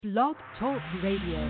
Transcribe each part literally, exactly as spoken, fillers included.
Blog Talk Radio.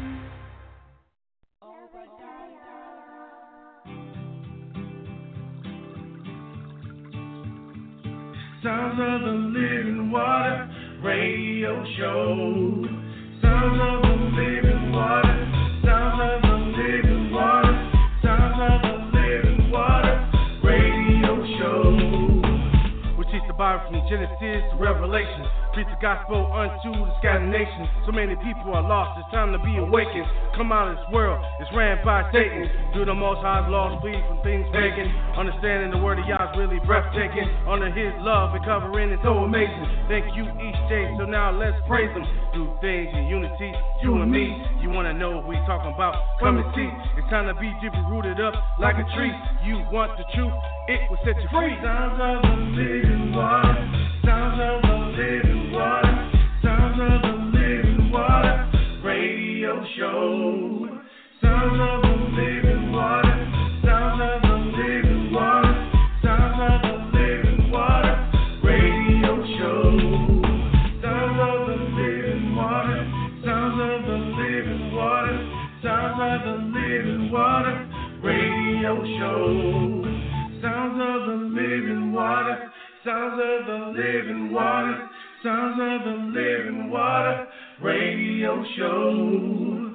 Sounds of the Living Water Radio Show. Sounds of the Living Water. Sounds of the Living Water. Sounds of the Living Water Radio Show. We teach the Bible from Genesis to Revelation. Preach the gospel unto the scattered nations. So many people are lost, it's time to be awakened. Come out of this world, it's ran by Satan. Do the most high's laws, flee from things pagan. Understanding the word of Yah is really breathtaking. Under his love and covering is so amazing. Thank you each day, so now let's praise him. Do things in unity, you and me. You wanna know what we talking about? Come and see. It's time to be deeply rooted up like a tree. You want the truth, it will set you free. Sounds of the living water. Sounds of the living water. Sounds of the living water radio show. Sounds of the living water. Sounds of the living water. Sounds of the living water radio show. Sounds of the living water. Sounds of the living water. Sounds of the living water radio show. Sounds of the living water. Sounds of the living water. Sounds of the living water radio show.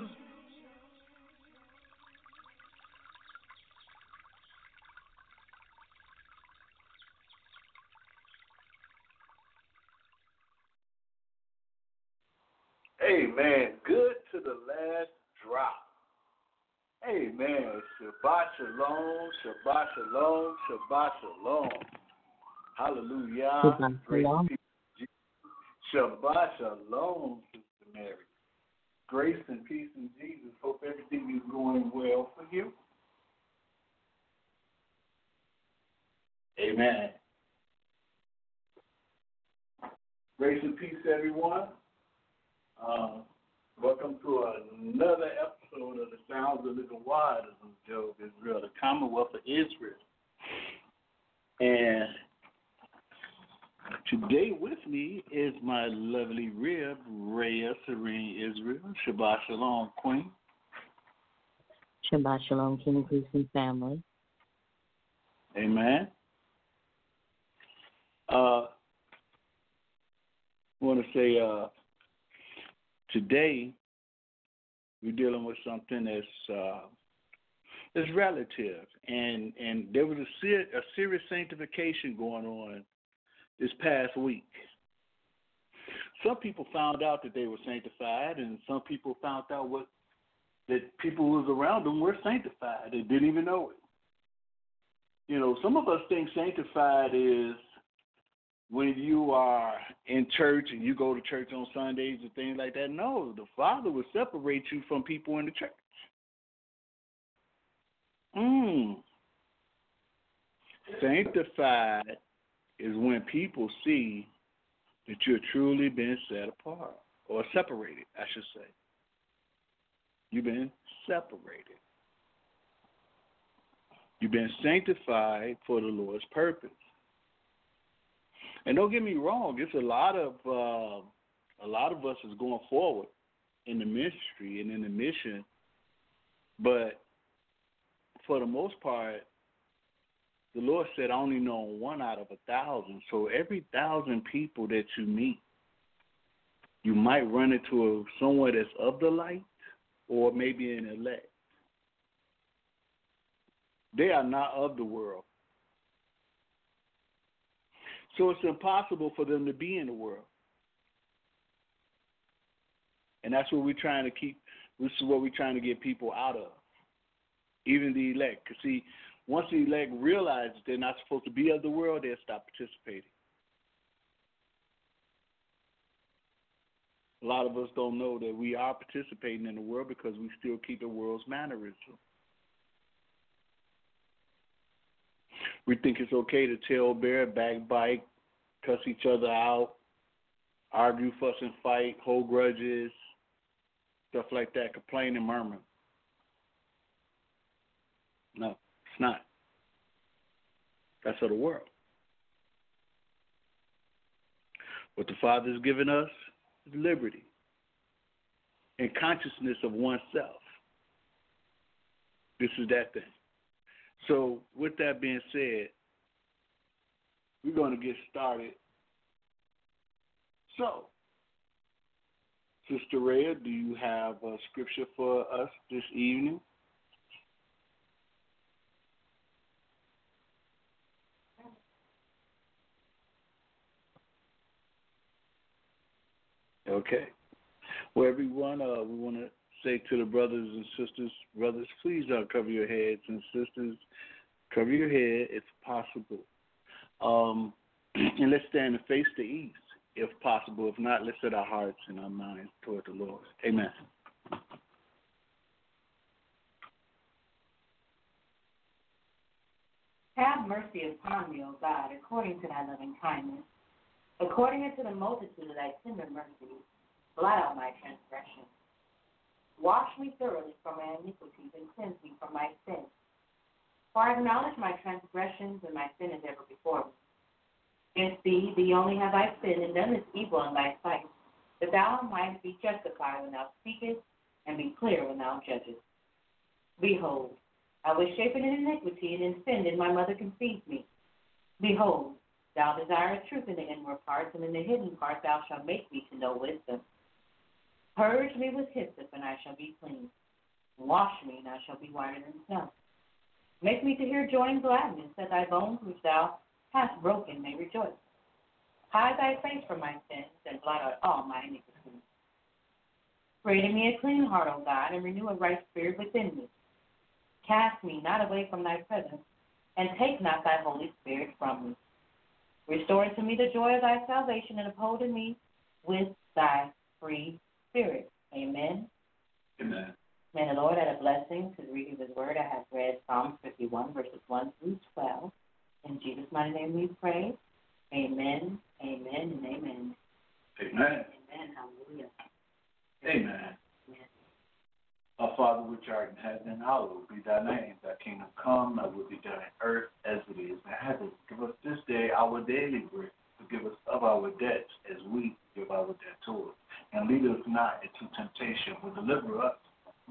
Amen. Good to the last drop. Amen. Shabbat shalom, Shabbat shalom, Shabbat shalom. Hallelujah. Shabbat Grace shalom. and peace. Shabbat shalom, Sister Mary. Grace and peace in Jesus. Hope everything is going well for you. Amen. Grace and peace, everyone. Uh, welcome to another episode of the Sounds of Living Waters of Job Israel, the Commonwealth of Israel. And today with me is my lovely rib, Rhea Serene Israel. Shabbat Shalom, Queen. Shabbat Shalom, King, Priest, and family. Amen. Uh, I want to say uh, today we're dealing with something that's uh, that's relative, and and there was a, ser- a serious sanctification going on this past week. Some people found out that they were sanctified, and some people found out what that people who was around them were sanctified. They didn't even know it. You know, some of us think sanctified is when you are in church and you go to church on Sundays and things like that. No, the Father will separate you from people in the church. Mm. Sanctified is when people see that you're truly been set apart or separated, I should say. You've been separated. You've been sanctified for the Lord's purpose. And don't get me wrong, it's a lot of uh, a lot of us is going forward in the ministry and in the mission, but for the most part, the Lord said, I only know one out of a thousand. So every thousand people that you meet, you might run into a, someone that's of the light or maybe an elect. They are not of the world. So it's impossible for them to be in the world. And that's what we're trying to keep, this is what we're trying to get people out of, even the elect. Because, see, once the elect realize they're not supposed to be of the world, they'll stop participating. A lot of us don't know that we are participating in the world because we still keep the world's mannerism. We think it's okay to tail bear, backbite, cuss each other out, argue, fuss, and fight, hold grudges, stuff like that, complain and murmur. No, it's not. That's of the world. What the Father has given us is liberty. and consciousness of oneself. This is that thing. So with that being said, we're going to get started. So, Sister Rhea, do you have a scripture for us this evening? Okay. Well, everyone, uh, we want to say to the brothers and sisters, brothers, please uh, cover your heads, and sisters, cover your head if possible. Um, and let's stand and face the east, if possible. If not, let's set our hearts and our minds toward the Lord. Amen. Have mercy upon me, O God, according to thy loving kindness. According unto the multitude of thy tender mercies, blot out my transgressions. Wash me thoroughly from my iniquities and cleanse me from my sins. For I acknowledge my transgressions, and my sin is ever before me. Against thee, thee only have I sinned and done this evil in thy sight, that thou mightest be justified when thou speakest, and be clear when thou judgest. Behold, I was shapen in iniquity, and in sin did my mother conceive me. Behold, thou desirest truth in the inward parts, and in the hidden part thou shalt make me to know wisdom. Purge me with hyssop, and I shall be clean. Wash me, and I shall be whiter than snow. Make me to hear joy and gladness, that thy bones which thou hast broken may rejoice. Hide thy face from my sins, and blot out all my iniquities. Create in me a clean heart, O God, and renew a right spirit within me. Cast me not away from thy presence, and take not thy Holy Spirit from me. Restore unto me the joy of thy salvation, and uphold in me with thy free spirit. Amen. Amen. May the Lord add a blessing to the reading of his word. I have read Psalm fifty-one, verses one through twelve. In Jesus' mighty name we pray. Amen, amen, and amen. Amen. Amen. Hallelujah. Amen. Amen. Our Father which art in heaven, hallowed be thy name. Thy kingdom come, thy will be done on earth as it is in heaven. Give us this day our daily bread. Forgive us of our debts as we give our debtors. And lead us not into temptation, but deliver us.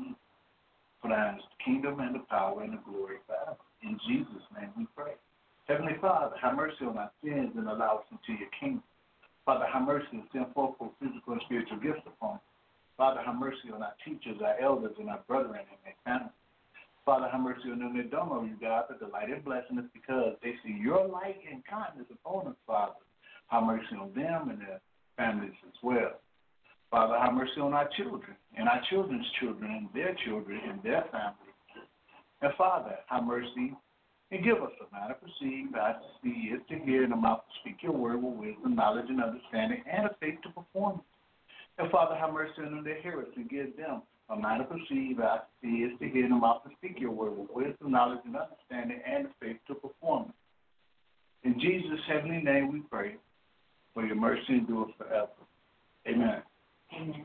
For thine is the kingdom and the power and the glory forever. In Jesus' name we pray. Heavenly Father, have mercy on our sins and allow us into your kingdom. Father, have mercy and send forth for physical and spiritual gifts upon us. Father, have mercy on our teachers, our elders, and our brethren and their families. Father, have mercy on them that don't know you, God, but delight in blessing us because they see your light and kindness upon us, Father. Have mercy on them and their families as well. Father, have mercy on our children and our children's children and their children and their families. And Father, have mercy and give us a mind to perceive, eyes to see, ears to hear, and a mouth to speak your word with wisdom, knowledge, and understanding, and a faith to perform it. And Father, have mercy on them that hear us and give them a mind to perceive, eyes to see, ears to hear, and a mouth to speak your word with wisdom, knowledge, and understanding, and a faith to perform it. In Jesus' heavenly name we pray, for your mercy endure forever. Amen. Amen.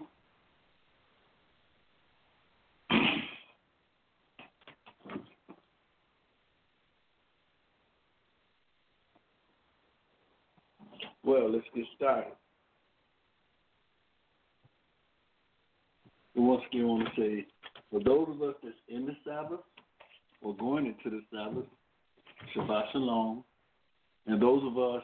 Well, let's get started. We once again want to say, for those of us that's in the Sabbath or going into the Sabbath, Shabbat Shalom. And those of us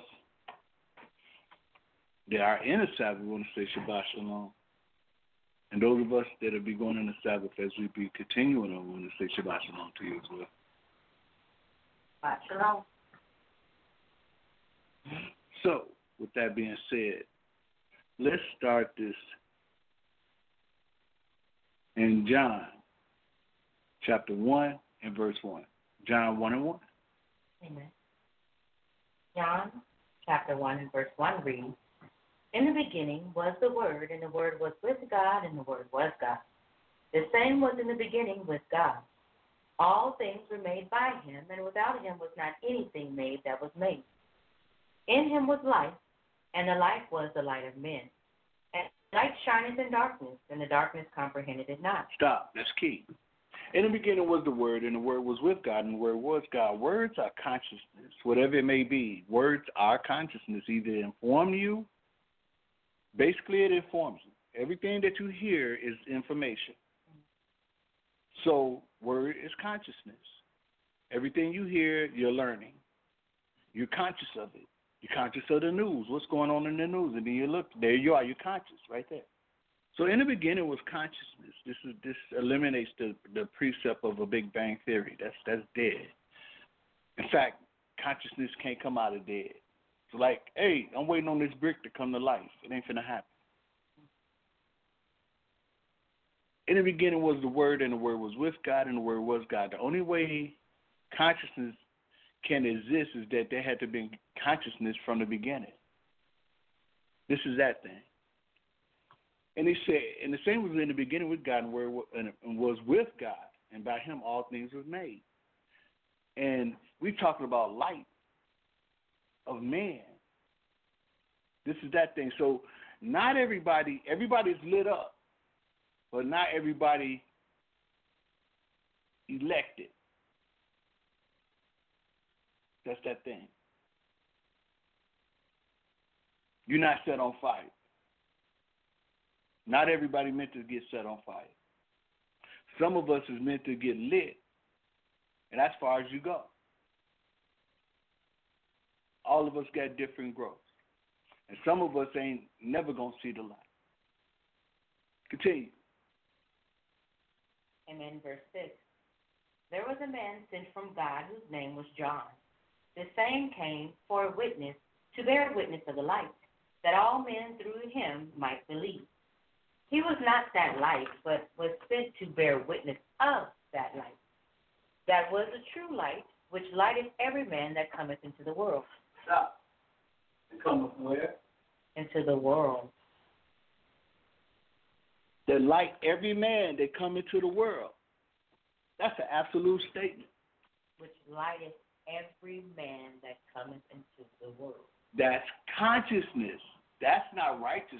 that are in the Sabbath, we want to say Shabbat Shalom. And those of us that will be going in the Sabbath as we be continuing on, we want to say Shabbat Shalom to you as well. Shabbat Shalom. So, with that being said, let's start this in John chapter one and verse one. John one and one. Amen. John chapter one and verse one reads, in the beginning was the Word, and the Word was with God, and the Word was God. The same was in the beginning with God. All things were made by him, and without him was not anything made that was made. In him was life, and the life was the light of men. And light shineth in darkness, and the darkness comprehended it not. Stop. That's key. In the beginning was the Word, and the Word was with God, and the Word was God. Words are consciousness, whatever it may be. Words are consciousness. Either inform you, basically it informs you. Everything that you hear is information. So word is consciousness. Everything you hear, you're learning. You're conscious of it. You're conscious of the news. What's going on in the news? And then you look, there you are. You're conscious right there. So in the beginning was consciousness. This is this eliminates the, the precept of a Big Bang theory. That's that's dead. In fact, consciousness can't come out of dead. It's like, hey, I'm waiting on this brick to come to life. It ain't finna happen. In the beginning was the Word, and the Word was with God, and the Word was God. The only way consciousness can exist is that there had to be consciousness from the beginning. This is that thing. And he said, and the same was in the beginning with God, and where and was with God, and by Him all things were made. And we're talking about light of man. This is that thing. So not everybody, everybody's lit up, but not everybody elected. That's that thing. You're not set on fire. Not everybody meant to get set on fire. Some of us is meant to get lit, and that's as far as you go. All of us got different growths, and some of us ain't never gonna see the light. Continue. Amen. Verse six. There was a man sent from God whose name was John. The same came for a witness, to bear witness of the light, that all men through him might believe. He was not that light, but was sent to bear witness of that light. That was the true light, which lighteth every man that cometh into the world. Stop. And cometh where? Into the world. That light every man that come into the world. That's an absolute statement. Which lighteth every man that cometh into the world. That's consciousness. That's not righteousness.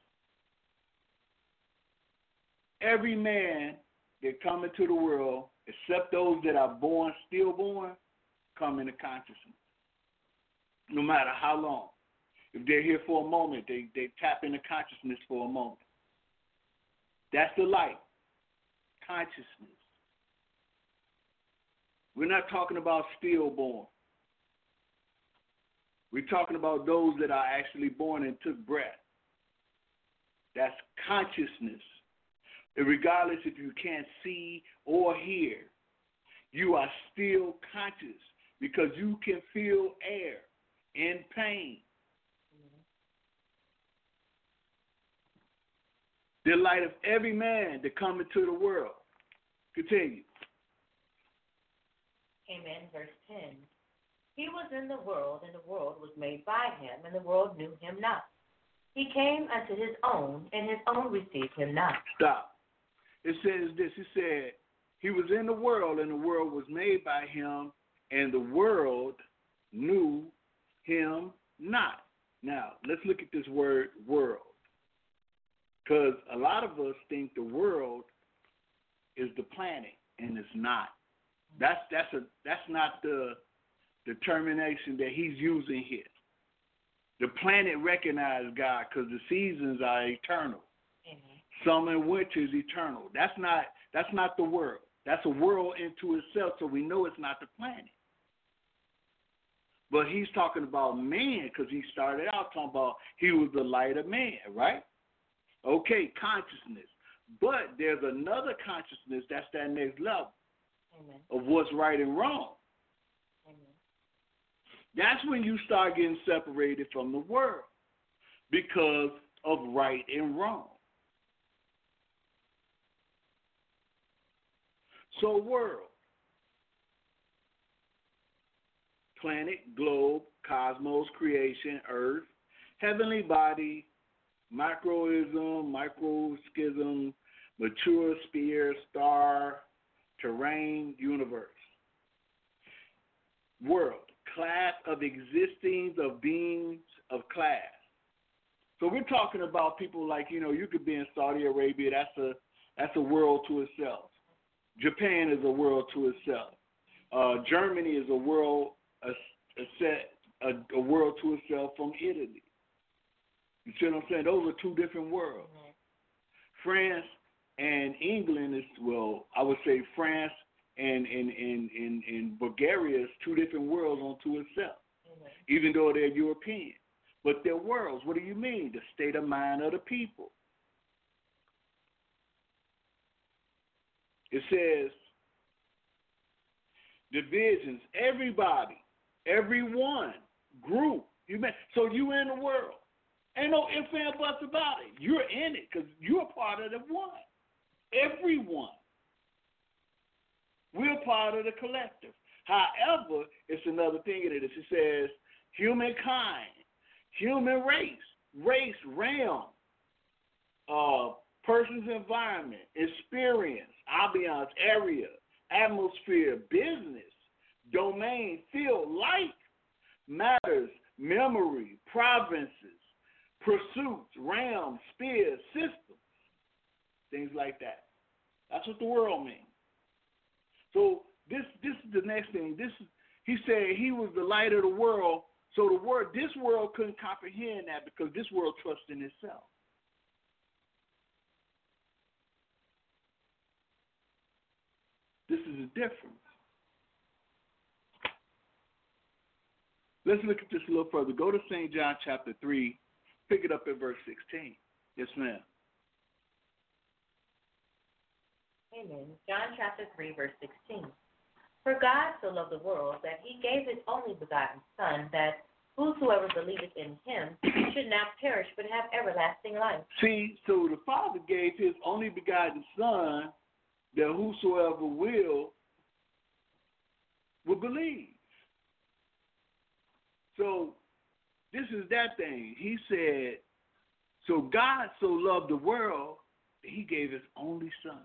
Every man that come into the world, except those that are born, stillborn, come into consciousness. No matter how long. If they're here for a moment, they, they tap into consciousness for a moment. That's the light. Consciousness. We're not talking about stillborn. We're talking about those that are actually born and took breath. That's consciousness. And regardless if you can't see or hear, you are still conscious because you can feel air and pain. Mm-hmm. The light of every man that come into the world. Continue. Amen. Verse ten. He was in the world, and the world was made by him, and the world knew him not. He came unto his own, and his own received him not. Stop. It says this. It said, he was in the world, and the world was made by him, and the world knew him not. Now, let's look at this word, world. Because a lot of us think the world is the planet, and it's not. That's that's a that's not the determination that he's using here. The planet recognizes God because the seasons are eternal. Mm-hmm. Summer and winter is eternal. That's not that's not the world. That's a world into itself, so we know it's not the planet. But he's talking about man because he started out talking about he was the light of man, right? Okay, consciousness. But there's another consciousness that's that next level. Amen. Of what's right and wrong. Amen. That's when you start getting separated from the world because of right and wrong. So world, planet, globe, cosmos, creation, earth, heavenly body, microism, microschism, mature sphere, star, terrain, universe. World, class of existings of beings of class. So we're talking about people like, you know, you could be in Saudi Arabia, that's a that's a world to itself. Japan is a world to itself. Uh, Germany is a world a, a set a, a world to itself from Italy. You see what I'm saying? Those are two different worlds. Mm-hmm. France and England is, well, I would say France and, and, and, and, and Bulgaria is two different worlds unto itself, mm-hmm. even though they're European. But they're worlds. What do you mean? The state of mind of the people. It says, divisions, everybody, everyone, group. You may, so you in the world. Ain't no ifs and buts about it. You're in it because you're part of the one. Everyone. We're part of the collective. However, it's another thing in it. It says humankind, human race, race, realm, uh, person's environment, experience, ambiance, area, atmosphere, business, domain, field, life, matters, memory, provinces, pursuits, realms, spheres, systems, things like that. That's what the world means. So this this is the next thing. This is, he said he was the light of the world. So the word this world couldn't comprehend that because this world trusts in itself. This is a difference. Let's look at this a little further. Go to Saint John chapter three, pick it up at verse sixteen. Yes, ma'am. Amen. John chapter three, verse sixteen. For God so loved the world that he gave his only begotten Son, that whosoever believeth in him should not perish but have everlasting life. See, so the Father gave his only begotten Son that whosoever will will believe. So this is that thing. He said, so God so loved the world that he gave his only Son.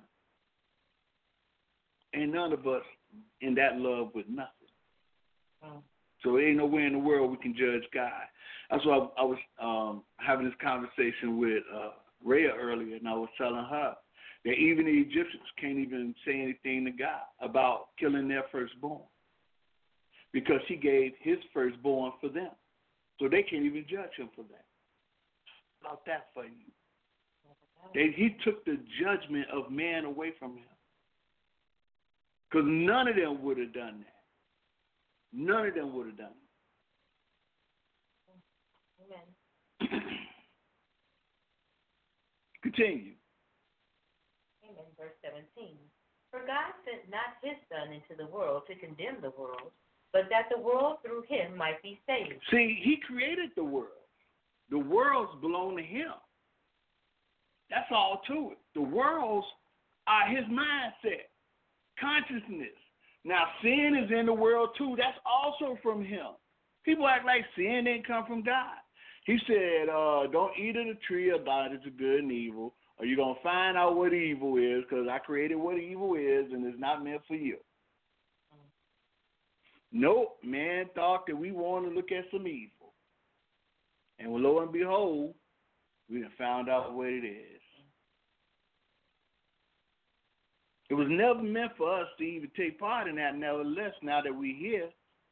And none of us in that love with nothing. Mm. So there ain't nowhere in the world we can judge God. That's why I, I was um, having this conversation with uh, Rhea earlier, and I was telling her that even the Egyptians can't even say anything to God about killing their firstborn because he gave his firstborn for them. So they can't even judge him for that. How about that for you? They, he took the judgment of man away from him. Because none of them would have done that. None of them would have done it. Amen. Continue. Amen. Verse seventeen. For God sent not his Son into the world to condemn the world, but that the world through him might be saved. See, he created the world. The worlds belong to him. That's all to it. The worlds are his mindset. Consciousness. Now, sin is in the world too. That's also from him. People act like sin didn't come from God. He said, uh, don't eat of the tree of knowledge of good and evil, or you're going to find out what evil is, because I created what evil is, and it's not meant for you. Nope, man thought that we wanted to look at some evil. And lo and behold, we done found out what it is. It was never meant for us to even take part in that, nevertheless, now that we're here.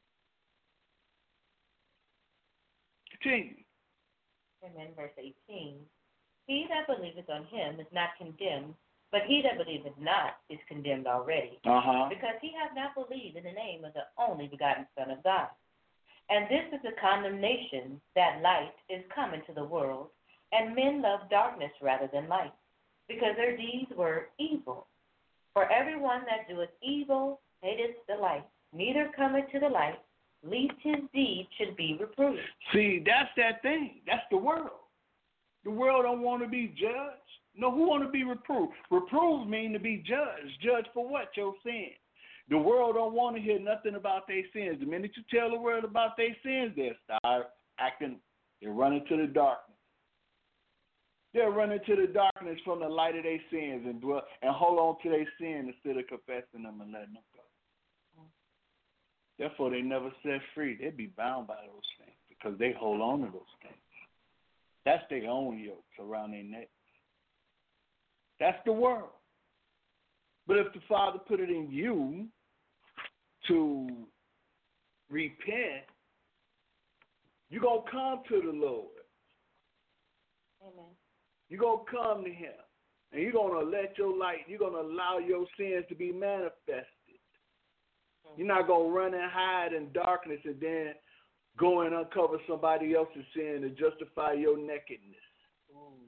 Continue. Amen. Verse eighteen. He that believeth on him is not condemned, but he that believeth not is condemned already, uh-huh. because he hath not believed in the name of the only begotten Son of God. And this is the condemnation, that light is come into the world, and men love darkness rather than light, because their deeds were evil. For everyone that doeth evil hateth the light, neither cometh to the light, lest his deed should be reproved. See, that's that thing. That's the world. The world don't want to be judged. No, who want to be reproved? Reproved mean to be judged. Judged for what? Your sin. The world don't want to hear nothing about their sins. The minute you tell the world about their sins, they'll start acting, they're running to the darkness. They're running to the darkness from the light of their sins and dwell and hold on to their sin instead of confessing them and letting them go. Therefore, they never set free. They'd be bound by those things because they hold on to those things. That's their own yokes around their neck. That's the world. But if the Father put it in you to repent, you're going to come to the Lord. Amen. You're going to come to him. And you're going to let your light, you're going to allow your sins to be manifested. Mm-hmm. You're not going to run and hide in darkness and then go and uncover somebody else's sin to justify your nakedness. Mm.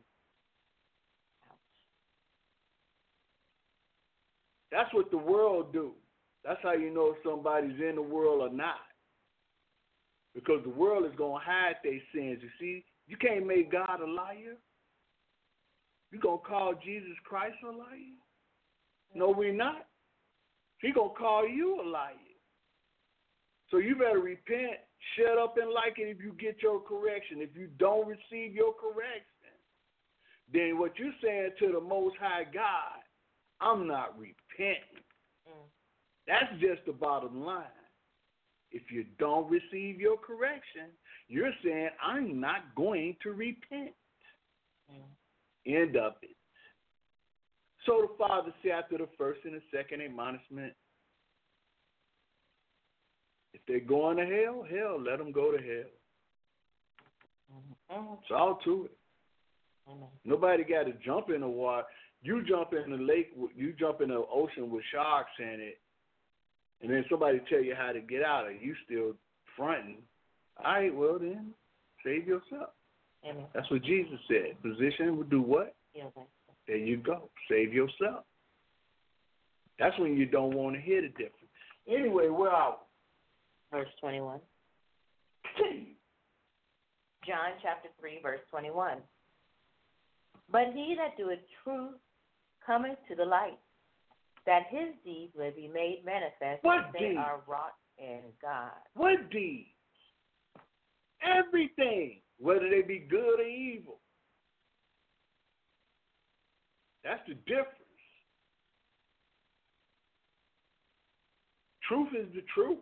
That's what the world do. That's how you know if somebody's in the world or not. Because the world is going to hide their sins. You see, you can't make God a liar. You going to call Jesus Christ a liar? No, we're not. He's going to call you a liar. So you better repent, shut up and like it if you get your correction. If you don't receive your correction, then what you're saying to the Most High God, I'm not repenting. Mm. That's just the bottom line. If you don't receive your correction, you're saying, I'm not going to repent. Mm. End of it. So the Father said after the first and the second admonishment, if they're going to hell, hell, let them go to hell. Mm-hmm. It's all to it. Mm-hmm. Nobody got to jump in the water. You jump in the lake, you jump in the ocean with sharks in it, and then somebody tell you how to get out of it. You still fronting. All right, well then, save yourself. Amen. That's what Jesus said. Physician will do what? Yeah, there you go. Save yourself. That's when you don't want to hear the difference. Anyway, we're out. Verse twenty-one. John chapter three, verse twenty-one. But he that doeth truth cometh to the light, that his deeds may be made manifest, what that they are wrought in God. What deeds? Everything, whether they be good or evil. That's the difference. Truth is the truth.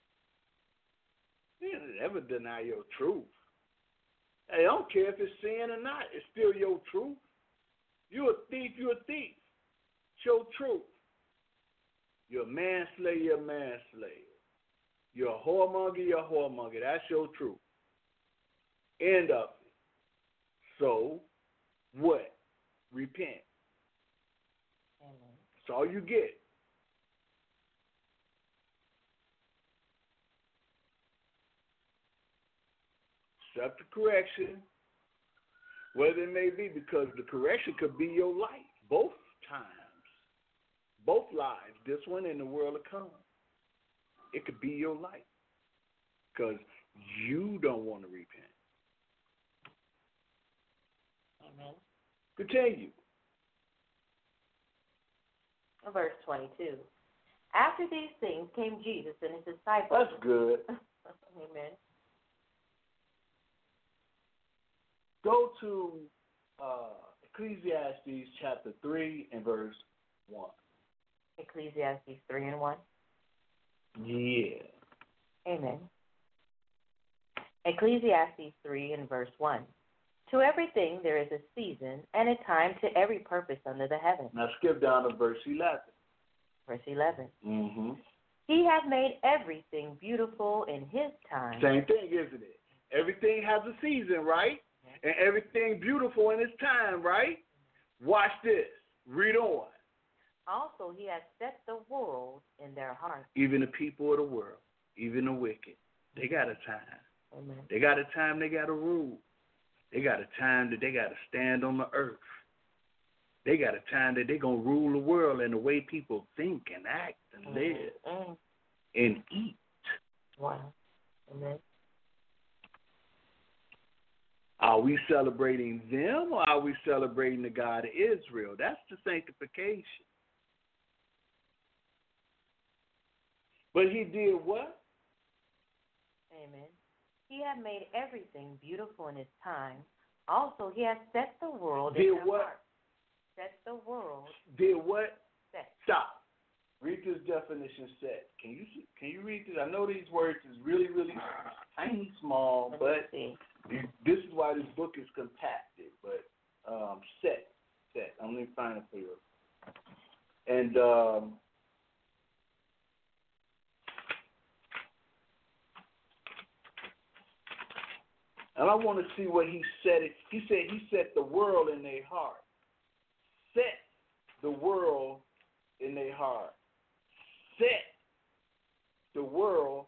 You don't ever deny your truth. Hey, I don't care if it's sin or not. It's still your truth. You're a thief, you're a thief. It's your truth. You're a manslayer, you're a manslayer. You're a whoremonger, you're a whoremonger. That's your truth. End of it. So, what? Repent. Amen. That's all you get. Accept the correction, whether it may be, because the correction could be your life, both times, both lives, this one and the world to come. It could be your life, because you don't want to repent. Amen. Continue. Verse twenty-two. After these things came Jesus and his disciples. That's good. Amen. Go to uh, Ecclesiastes chapter three and verse one. Ecclesiastes three and one? Yeah. Amen. Ecclesiastes three and verse one. To everything there is a season and a time to every purpose under the heaven. Now skip down to verse eleven. Verse eleven. Mm-hmm. He hath made everything beautiful in his time. Same thing, isn't it? Everything has a season, right? And everything beautiful in its time, right? Watch this. Read on. Also, he has set the world in their hearts. Even the people of the world, even the wicked, they got a time. Amen. They got a time they got to rule. They got a time that they got to stand on the earth. They got a time that they're going to rule the world in the way people think and act and mm-hmm. live mm-hmm. and eat. Wow. Amen. Are we celebrating them or are we celebrating the God of Israel? That's the sanctification. But he did what? Amen. He had made everything beautiful in his time. Also, he has set the world did in their what? heart. Set the world. Did what? Set. Stop. Read this definition set. Can you can you read this? I know these words is really, really tiny, small, Let but me see. This is why this book is compacted. But um, set, set. I'm going to find it for you. And um, and I want to see what he said. It. He said he set the world in their heart. set the world in their heart. Set the world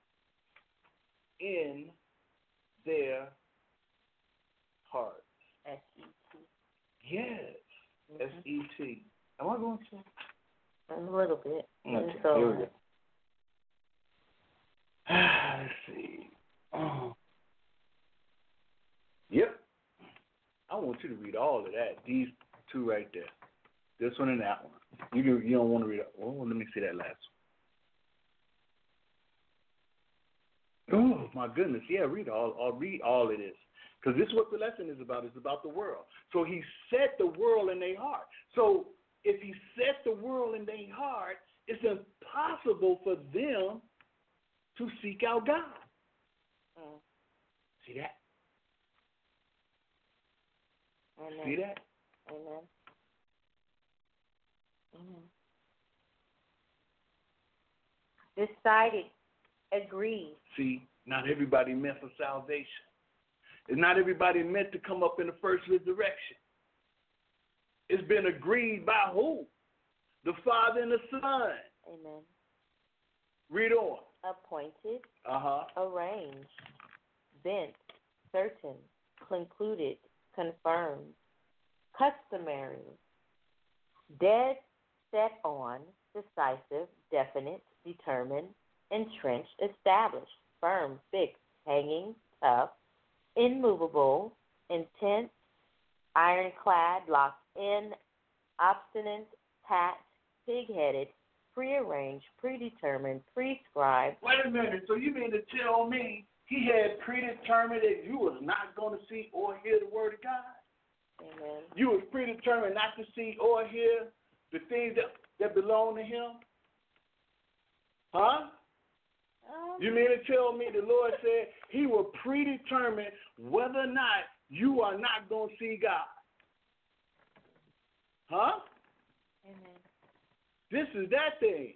in their hearts. S E T. Yes. Mm-hmm. S E T. Am I going to? A little bit. Okay, so, here we go. Let's see. Oh. Yep. I want you to read all of that. These two right there. This one and that one. You can, you don't want to read it. Oh, let me see that last one. Oh my goodness. Yeah, read all. I'll read all of this. Because this is what the lesson is about. It's about the world. So he set the world in their heart. So if he set the world in their heart, it's impossible for them to seek out God. Mm. See that? Amen. See that? Amen. Amen. Decided, agreed. See, not everybody meant for salvation. It's not everybody meant to come up in the first resurrection. It's been agreed by who? The Father and the Son. Amen. Read on. Appointed, Uh-huh. arranged, bent, certain, concluded, confirmed, customary, dead, set on, decisive, definite, determined, entrenched, established, firm, fixed, hanging, tough, immovable, intense, ironclad, locked in, obstinate, packed, pig-headed, prearranged, predetermined, prescribed. Wait a minute. So you mean to tell me he had predetermined that you was not going to see or hear the word of God? Amen. You was predetermined not to see or hear the things that, that belong to him? Huh? Um, You mean to tell me the Lord said he will predetermine whether or not you are not going to see God? Huh? Amen. This is that thing.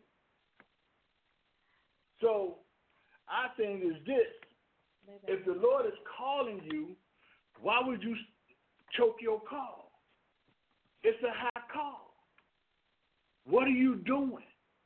So our thing is this. If the Lord is calling you, why would you choke your call? It's a high call. What are you doing?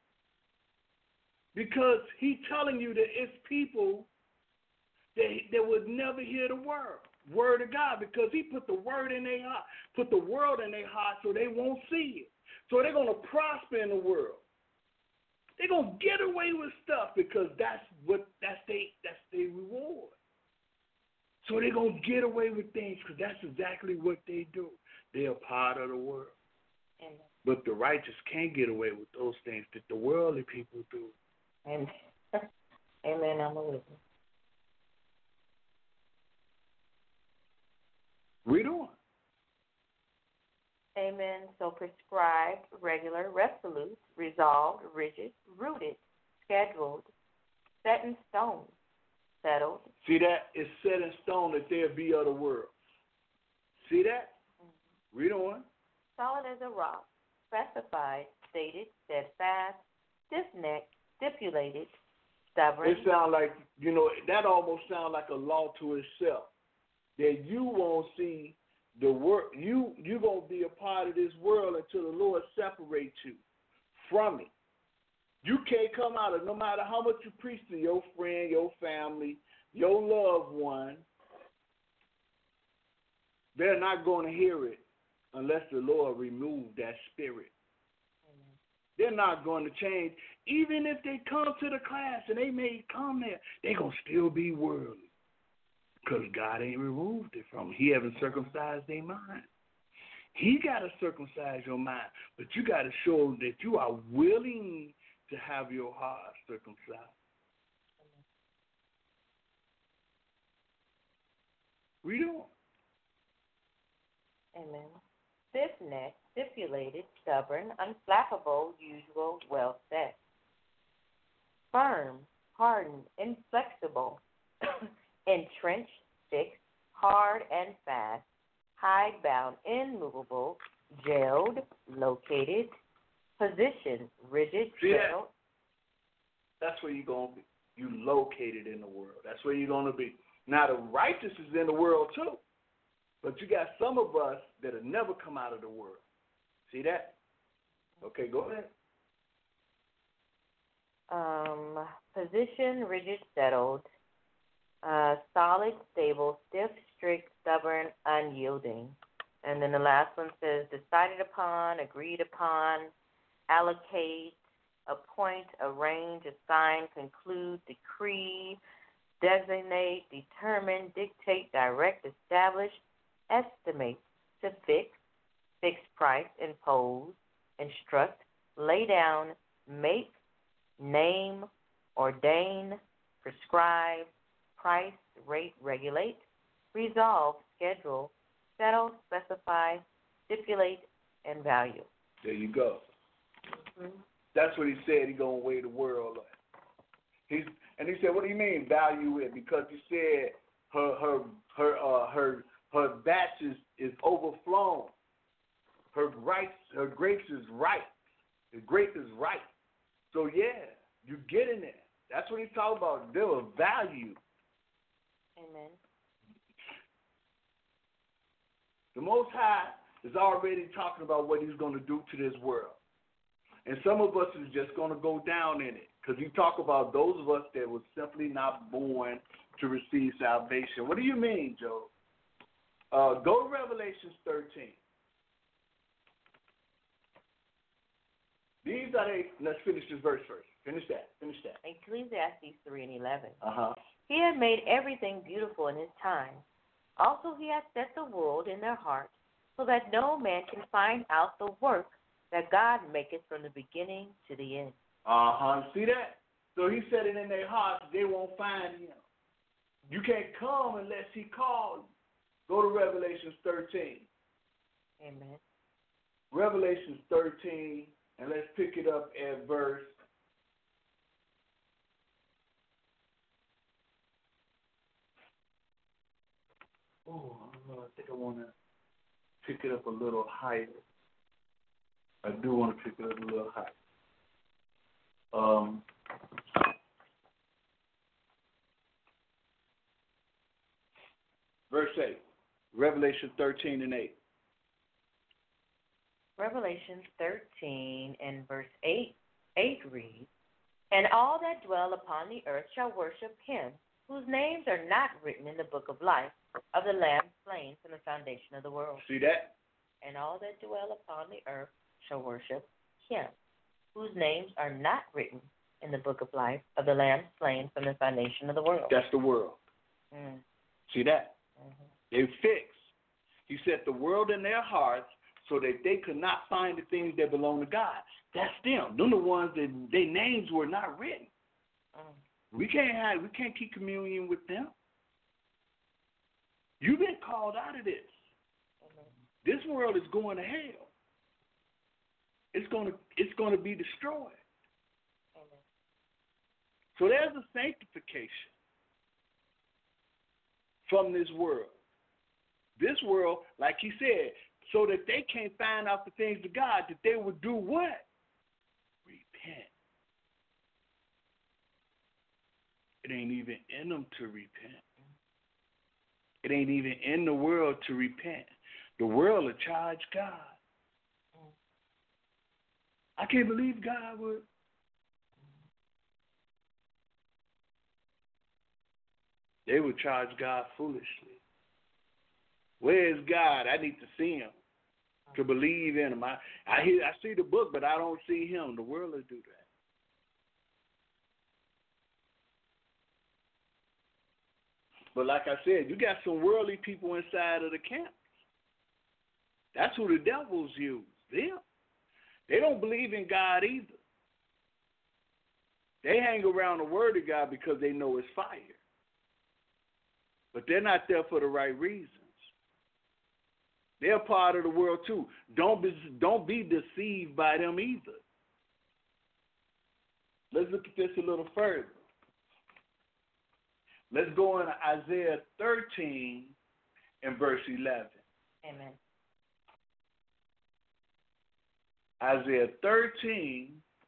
Because he's telling you that it's people that, that would never hear the word, word of God, because he put the word in their heart, put the world in their heart so they won't see it. So they're going to prosper in the world. They're going to get away with stuff because that's what that's they that's their reward. So they're going to get away with things because that's exactly what they do. They're part of the world. Amen. But the righteous can't get away with those things that the worldly people do. Amen. Amen. I'm a witness. Read on. Amen. So prescribed, regular, resolute, resolved, rigid, rooted, scheduled, set in stone, settled. See that? It's set in stone that they'll be of the world. See that? Mm-hmm. Read on. Solid as a rock, specified, stated, steadfast, stiff-necked, stipulated, stubborn. It sounds like, you know, that almost sounds like a law to itself. That you won't see the work, you you gonna be a part of this world until the Lord separates you from it. You can't come out of, no matter how much you preach to your friend, your family, your loved one, they're not going to hear it unless the Lord removes that spirit. Amen. They're not going to change. Even if they come to the class and they may come there, they're going to still be worldly. Because God ain't removed it from them. He haven't circumcised their mind. He got to circumcise your mind. But you got to show that you are willing to have your heart circumcised. Read on. Amen. Stiff-necked, stipulated, stubborn, unflappable, usual, well set. Firm, hardened, inflexible, entrenched, fixed, hard and fast, hidebound, immovable, jailed, located, positioned, rigid, See settled. That? That's where you're going to be. You located in the world. That's where you're going to be. Now, the righteous is in the world too. But you got some of us that have never come out of the world. See that? Okay, go ahead. Um, position, rigid, settled. Uh, solid, stable, stiff, strict, stubborn, unyielding. And then the last one says decided upon, agreed upon, allocate, appoint, arrange, assign, conclude, decree, designate, determine, dictate, direct, establish, estimate, to fix, fixed price, impose, instruct, lay down, make, name, ordain, prescribe, price, rate, regulate, resolve, schedule, settle, specify, stipulate, and value. There you go. Mm-hmm. That's what he said. He gonna weigh the world. He's and he said, "What do you mean value it?" Because he said her her her uh, her her batch is, is overflown. Her rights, her grapes is ripe. The grape is ripe. So yeah, you get in there. That's what he's talking about. There was value. Amen. The Most High is already talking about what he's going to do to this world. And some of us is just going to go down in it. Because you talk about those of us that were simply not born to receive salvation. What do you mean, Joe? Uh, go to Revelation thirteen. These are the, let's finish this verse first. Finish that. Finish that. Ecclesiastes three and eleven. Uh-huh. He had made everything beautiful in his time. Also he hath set the world in their hearts, so that no man can find out the work that God maketh from the beginning to the end. Uh-huh. See that? So he said it in their hearts, they won't find him. You can't come unless he calls you. Go to Revelation thirteen. Amen. Revelation thirteen, and let's pick it up at verse Oh, I think I want to pick it up a little higher. I do want to pick it up a little higher. Um, verse eight, Revelation thirteen and eight. Revelation thirteen and verse eight, eight reads, And all that dwell upon the earth shall worship him, whose names are not written in the book of life of the Lamb slain from the foundation of the world. See that? And all that dwell upon the earth shall worship him, whose names are not written in the book of life of the Lamb slain from the foundation of the world. That's the world. Mm. See that? Mm-hmm. They fixed. He set the world in their hearts so that they could not find the things that belong to God. That's them. Them the ones that their names were not written. Mm. We can't have, we can't keep communion with them. You've been called out of this. Amen. This world is going to hell. It's going to it's going to be destroyed. Amen. So there's a sanctification from this world. This world, like he said, so that they can't find out the things of God, that they would do what? Repent. It ain't even in them to repent. It ain't even in the world to repent. The world will charge God. I can't believe God would. They would charge God foolishly. Where is God? I need to see him to believe in him. I, I, hear, I see the book, but I don't see him. The world will do that. But like I said, you got some worldly people inside of the camp. That's who the devils use, them. They don't believe in God either. They hang around the word of God because they know it's fire. But they're not there for the right reasons. They're part of the world too. Don't be, don't be deceived by them either. Let's look at this a little further. Let's go into Isaiah thirteen and verse eleven. Amen. Isaiah thirteen.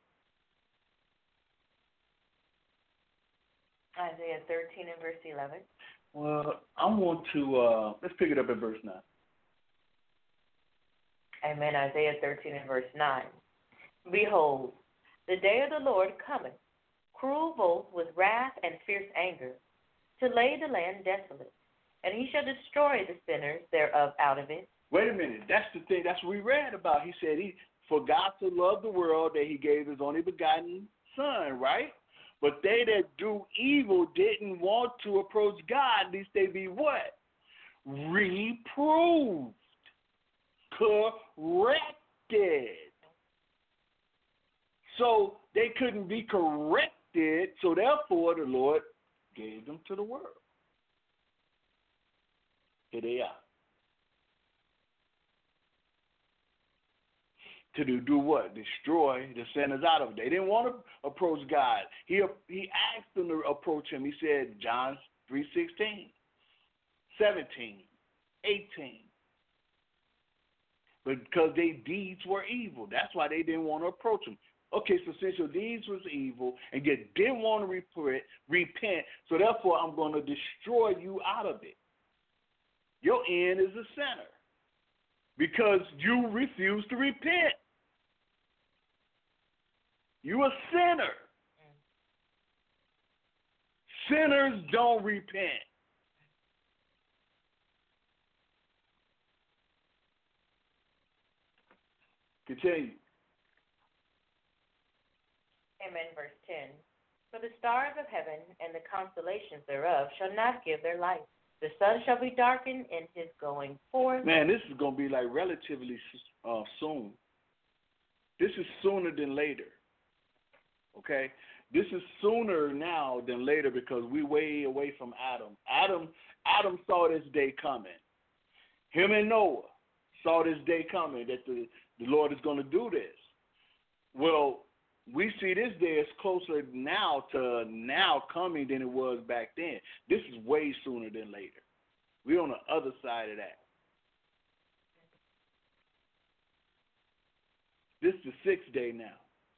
Isaiah thirteen and verse eleven. Well, I want to, uh, let's pick it up at verse nine. Amen. Isaiah thirteen and verse nine. Behold, the day of the Lord cometh, cruel both with wrath and fierce anger, to lay the land desolate, and he shall destroy the sinners thereof out of it. Wait a minute. That's the thing. That's what we read about. He said, he, for God to love the world that he gave his only begotten son, right? But they that do evil didn't want to approach God, lest they be what? Reproved. Corrected. So they couldn't be corrected, so therefore the Lord gave them to the world. Here they are. To do, do what? Destroy the sinners out of it. They didn't want to approach God. He he asked them to approach him. He said, John three sixteen, seventeen, eighteen. But because their deeds were evil. That's why they didn't want to approach him. Okay, so since your deeds was evil and you didn't want to repent, repent, so therefore I'm going to destroy you out of it. Your end is a sinner because you refuse to repent. You a sinner. Sinners don't repent. Continue. Amen. Verse ten. For the stars of heaven and the constellations thereof shall not give their light. The sun shall be darkened in his going forth. Man, this is going to be like relatively uh, soon. This is sooner than later. Okay? This is sooner now than later because we way away from Adam. Adam, Adam saw this day coming. Him and Noah saw this day coming that the, the Lord is going to do this. Well, we see this day is closer now to now coming than it was back then. This is way sooner than later. We're on the other side of that. This is the sixth day now.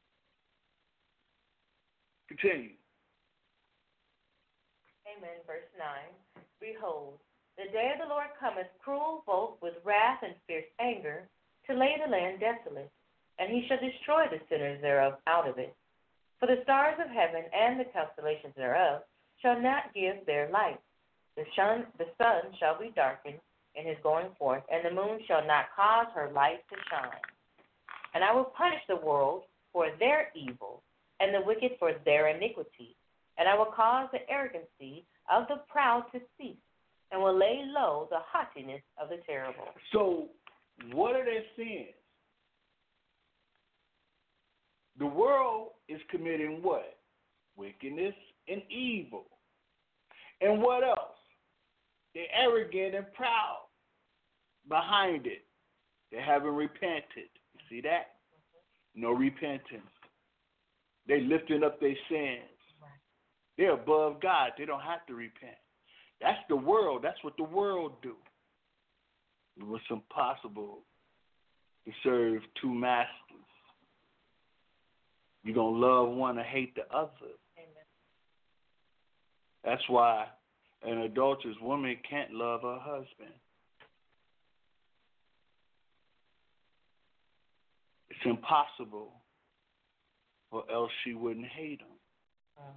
Continue. Amen. Verse nine. Behold, the day of the Lord cometh cruel both with wrath and fierce anger, to lay the land desolate, and he shall destroy the sinners thereof out of it. For the stars of heaven and the constellations thereof shall not give their light. The sun, the sun shall be darkened in his going forth, and the moon shall not cause her light to shine. And I will punish the world for their evil, and the wicked for their iniquity. And I will cause the arrogancy of the proud to cease, and will lay low the haughtiness of the terrible. So, what are their sins? The world is committing what? Wickedness and evil. And what else? They're arrogant and proud behind it. They haven't repented. You see that? No repentance. They lifting up their sins. They're above God. They don't have to repent. That's the world. That's what the world do. It was impossible to serve two masters. You're going to love one and hate the other. Amen. That's why an adulterous woman can't love her husband. It's impossible, or else she wouldn't hate him. Mm.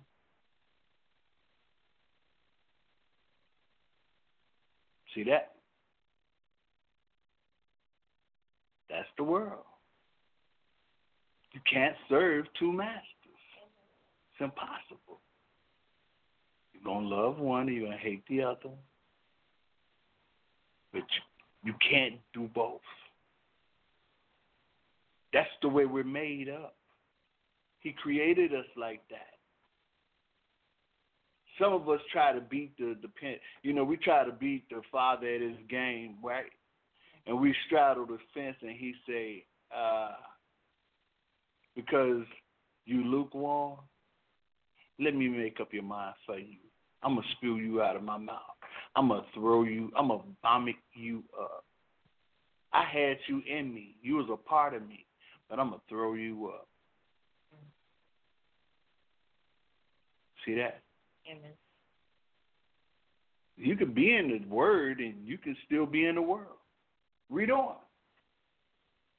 See that? That's the world. You can't serve two masters. It's impossible. You're going to love one and you're going to hate the other. But you, you can't do both. That's the way we're made up. He created us like that. Some of us try to beat the, the pen. You know, we try to beat the father at his game, right? And we straddle the fence and he say, uh, because you lukewarm, let me make up your mind for you. I'm going to spew you out of my mouth. I'm going to throw you, I'm going to vomit you up. I had you in me. You was a part of me, but I'm going to throw you up. See that? Amen. You can be in the word and you can still be in the world. Read on.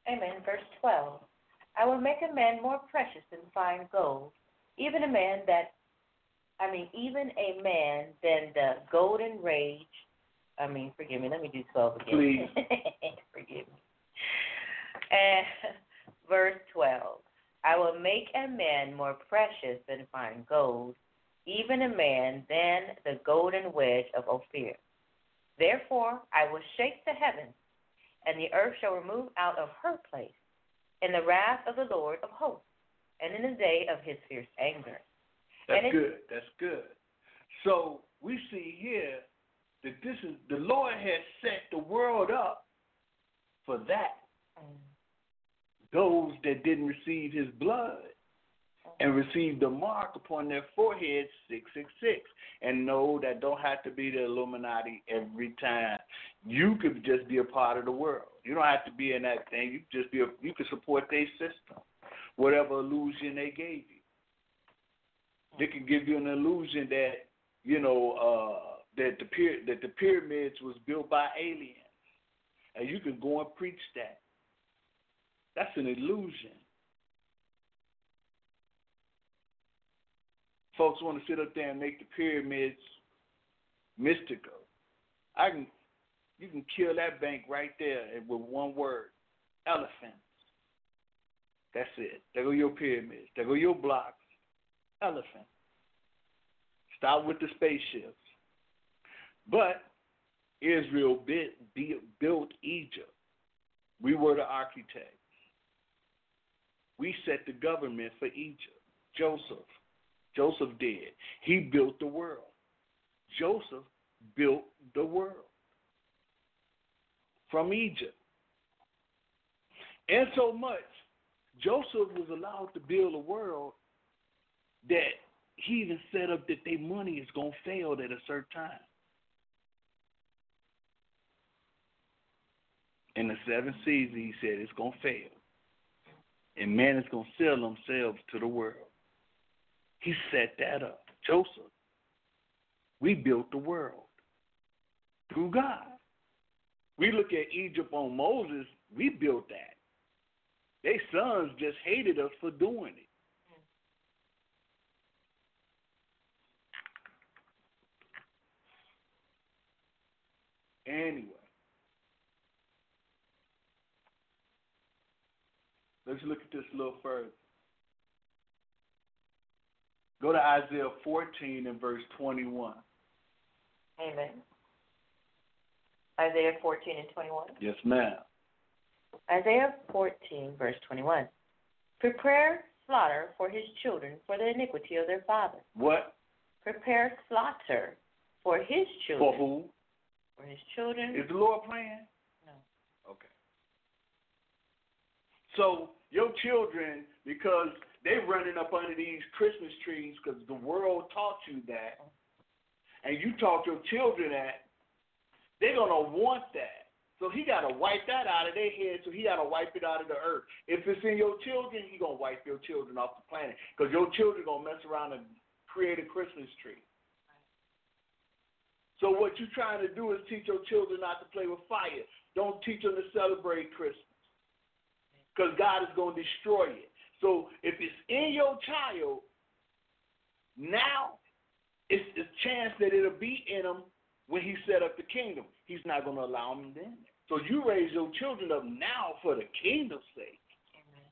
Amen. Verse twelve. I will make a man more precious than fine gold, even a man that, I mean, even a man than the golden rage. I mean, forgive me. Let me do twelve again. Please. Forgive me. And verse twelve. I will make a man more precious than fine gold, even a man than the golden wedge of Ophir. Therefore, I will shake the heavens, and the earth shall remove out of her place, in the wrath of the Lord of hosts, and in the day of his fierce anger. That's and good. That's good. So we see here that this is the Lord has set the world up for that. Mm. Those that didn't receive his blood and received the mark upon their foreheads, six six six, and no, that don't have to be the Illuminati every time. You could just be a part of the world. You don't have to be in that thing. You could just be a, you could support their system, whatever illusion they gave you. They could give you an illusion that you know uh, that the pyra- that the pyramids was built by aliens, and you could go and preach that. That's an illusion. Folks want to sit up there and make the pyramids mystical. I can, you can kill that bank right there with one word: elephants. That's it. There go your pyramids. There go your blocks. Elephants. Stop with the spaceships. But Israel built, built Egypt. We were the architects. We set the government for Egypt. Joseph. Joseph did. He built the world. Joseph built the world from Egypt. And so much, Joseph was allowed to build a world that he even set up that their money is going to fail at a certain time. In the seventh season, he said it's going to fail. And man is going to sell themselves to the world. He set that up. Joseph. We built the world through God. We look at Egypt on Moses, we built that. Their sons just hated us for doing it. Anyway, let's look at this a little further. Go to Isaiah fourteen and verse twenty-one. Amen. Isaiah fourteen and twenty-one. Yes, ma'am. Isaiah fourteen, verse twenty-one. Prepare slaughter for his children for the iniquity of their fathers. What? Prepare slaughter for his children. For who? For his children. Is the Lord playing? No. Okay. So your children, because they're running up under these Christmas trees because the world taught you that, and you taught your children that, they're going to want that. So he got to wipe that out of their head, so he got to wipe it out of the earth. If it's in your children, he going to wipe your children off the planet because your children going to mess around and create a Christmas tree. So what you're trying to do is teach your children not to play with fire. Don't teach them to celebrate Christmas because God is going to destroy it. So if it's in your child, now it's a chance that it'll be in them when he set up the kingdom. He's not going to allow them then. So you raise your children up now for the kingdom's sake. Amen.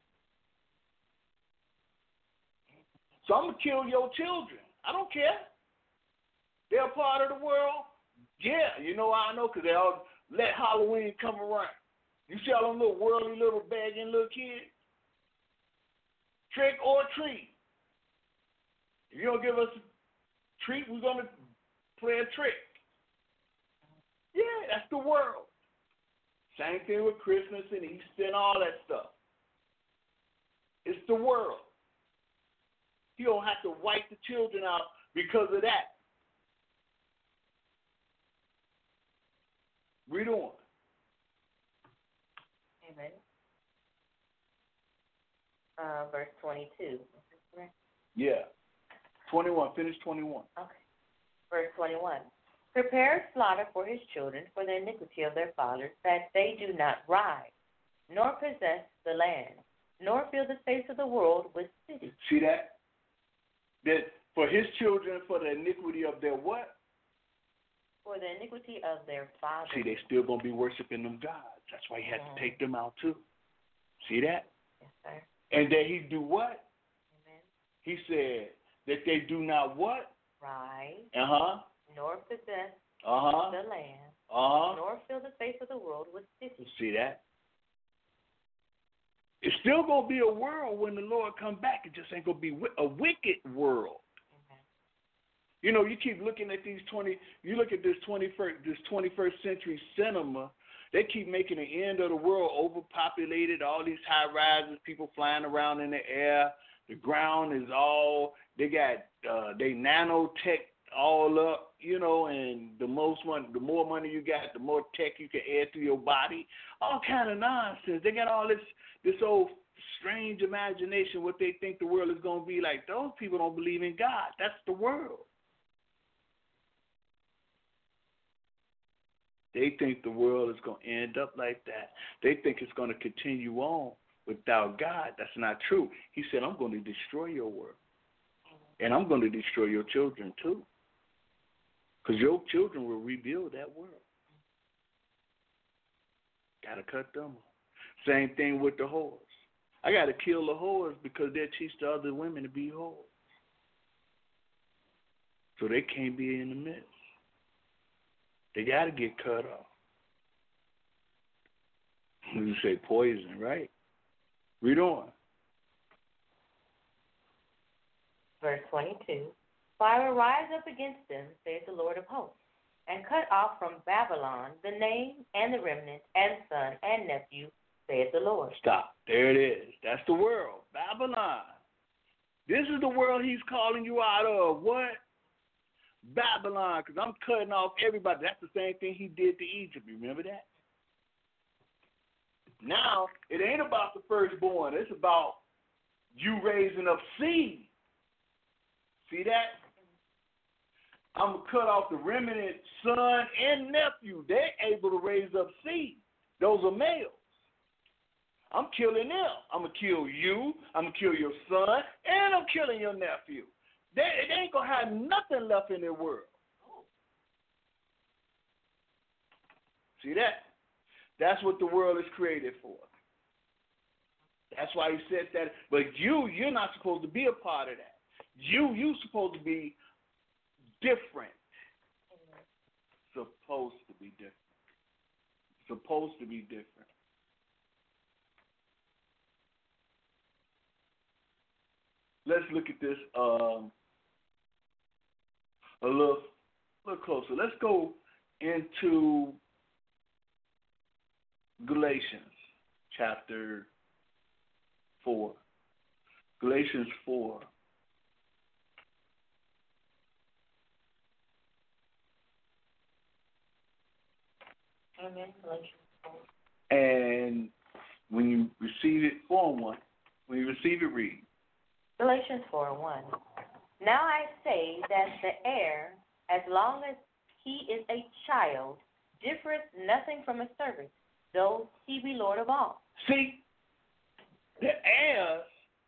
So I'm going to kill your children. I don't care. They're a part of the world. Yeah, you know I know because they all let Halloween come around. You see all them little worldly little begging little kids? Trick or treat. If you don't give us a treat, we're going to play a trick. Yeah, that's the world. Same thing with Christmas and Easter and all that stuff. It's the world. You don't have to wipe the children out because of that. Read on. Amen. Uh, verse twenty-two. Yeah. twenty-one. Finish twenty-one. Okay. Verse twenty-one. Prepare slaughter for his children for the iniquity of their fathers, that they do not rise, nor possess the land, nor fill the face of the world with cities. See that? That for his children, for the iniquity of their what? For the iniquity of their fathers. See, they still going to be worshiping them gods. That's why he had mm. to take them out too. See that? Yes, sir. And that he do what? Amen. He said that they do not what? Right. Uh-huh. Nor possess uh-huh. the land. Uh-huh. Nor fill the face of the world with cities. See that? It's still going to be a world when the Lord come back. It just ain't going to be a wicked world. Okay. You know, you keep looking at these twenty. You look at this twenty-first, this twenty-first century cinema. They keep making the end of the world overpopulated. All these high rises, people flying around in the air. The ground is all. They got uh, they nanotech all up. You know, and the most money, the more money you got, the more tech you can add to your body. All kind of nonsense. They got all this. This old strange imagination, what they think the world is going to be like. Those people don't believe in God. That's the world. They think the world is going to end up like that. They think it's going to continue on without God. That's not true. He said, I'm going to destroy your world. And I'm going to destroy your children too. Because your children will rebuild that world. Got to cut them off. Same thing with the whores. I got to kill the whores because they teach the other women to be whores. So they can't be in the midst. They got to get cut off. You say poison, right? Read on. Verse twenty-two. For I will rise up against them, says the Lord of hosts, and cut off from Babylon the name and the remnant and son and nephew, saith the Lord. Stop. There it is. That's the world. Babylon. This is the world he's calling you out of. What? Babylon, because I'm cutting off everybody. That's the same thing he did to Egypt. Remember that? Now, it ain't about the firstborn. It's about you raising up seed. See that? I'm going to cut off the remnant son and nephew. They're able to raise up seed. Those are males. I'm killing them. I'm going to kill you. I'm going to kill your son. And I'm killing your nephew. They, they ain't going to have nothing left in their world. See that? That's what the world is created for. That's why he said that. But you, you're not supposed to be a part of that. You, you supposed to be different. Supposed to be different. Supposed to be different. Let's look at this um, a little, little closer. Let's go into Galatians chapter four. Galatians four. Amen. Galatians four. And when you receive it, four and one. When you receive it, read. Galatians four and one. Now I say that the heir, as long as he is a child, differeth nothing from a servant, though he be Lord of all. See, the heirs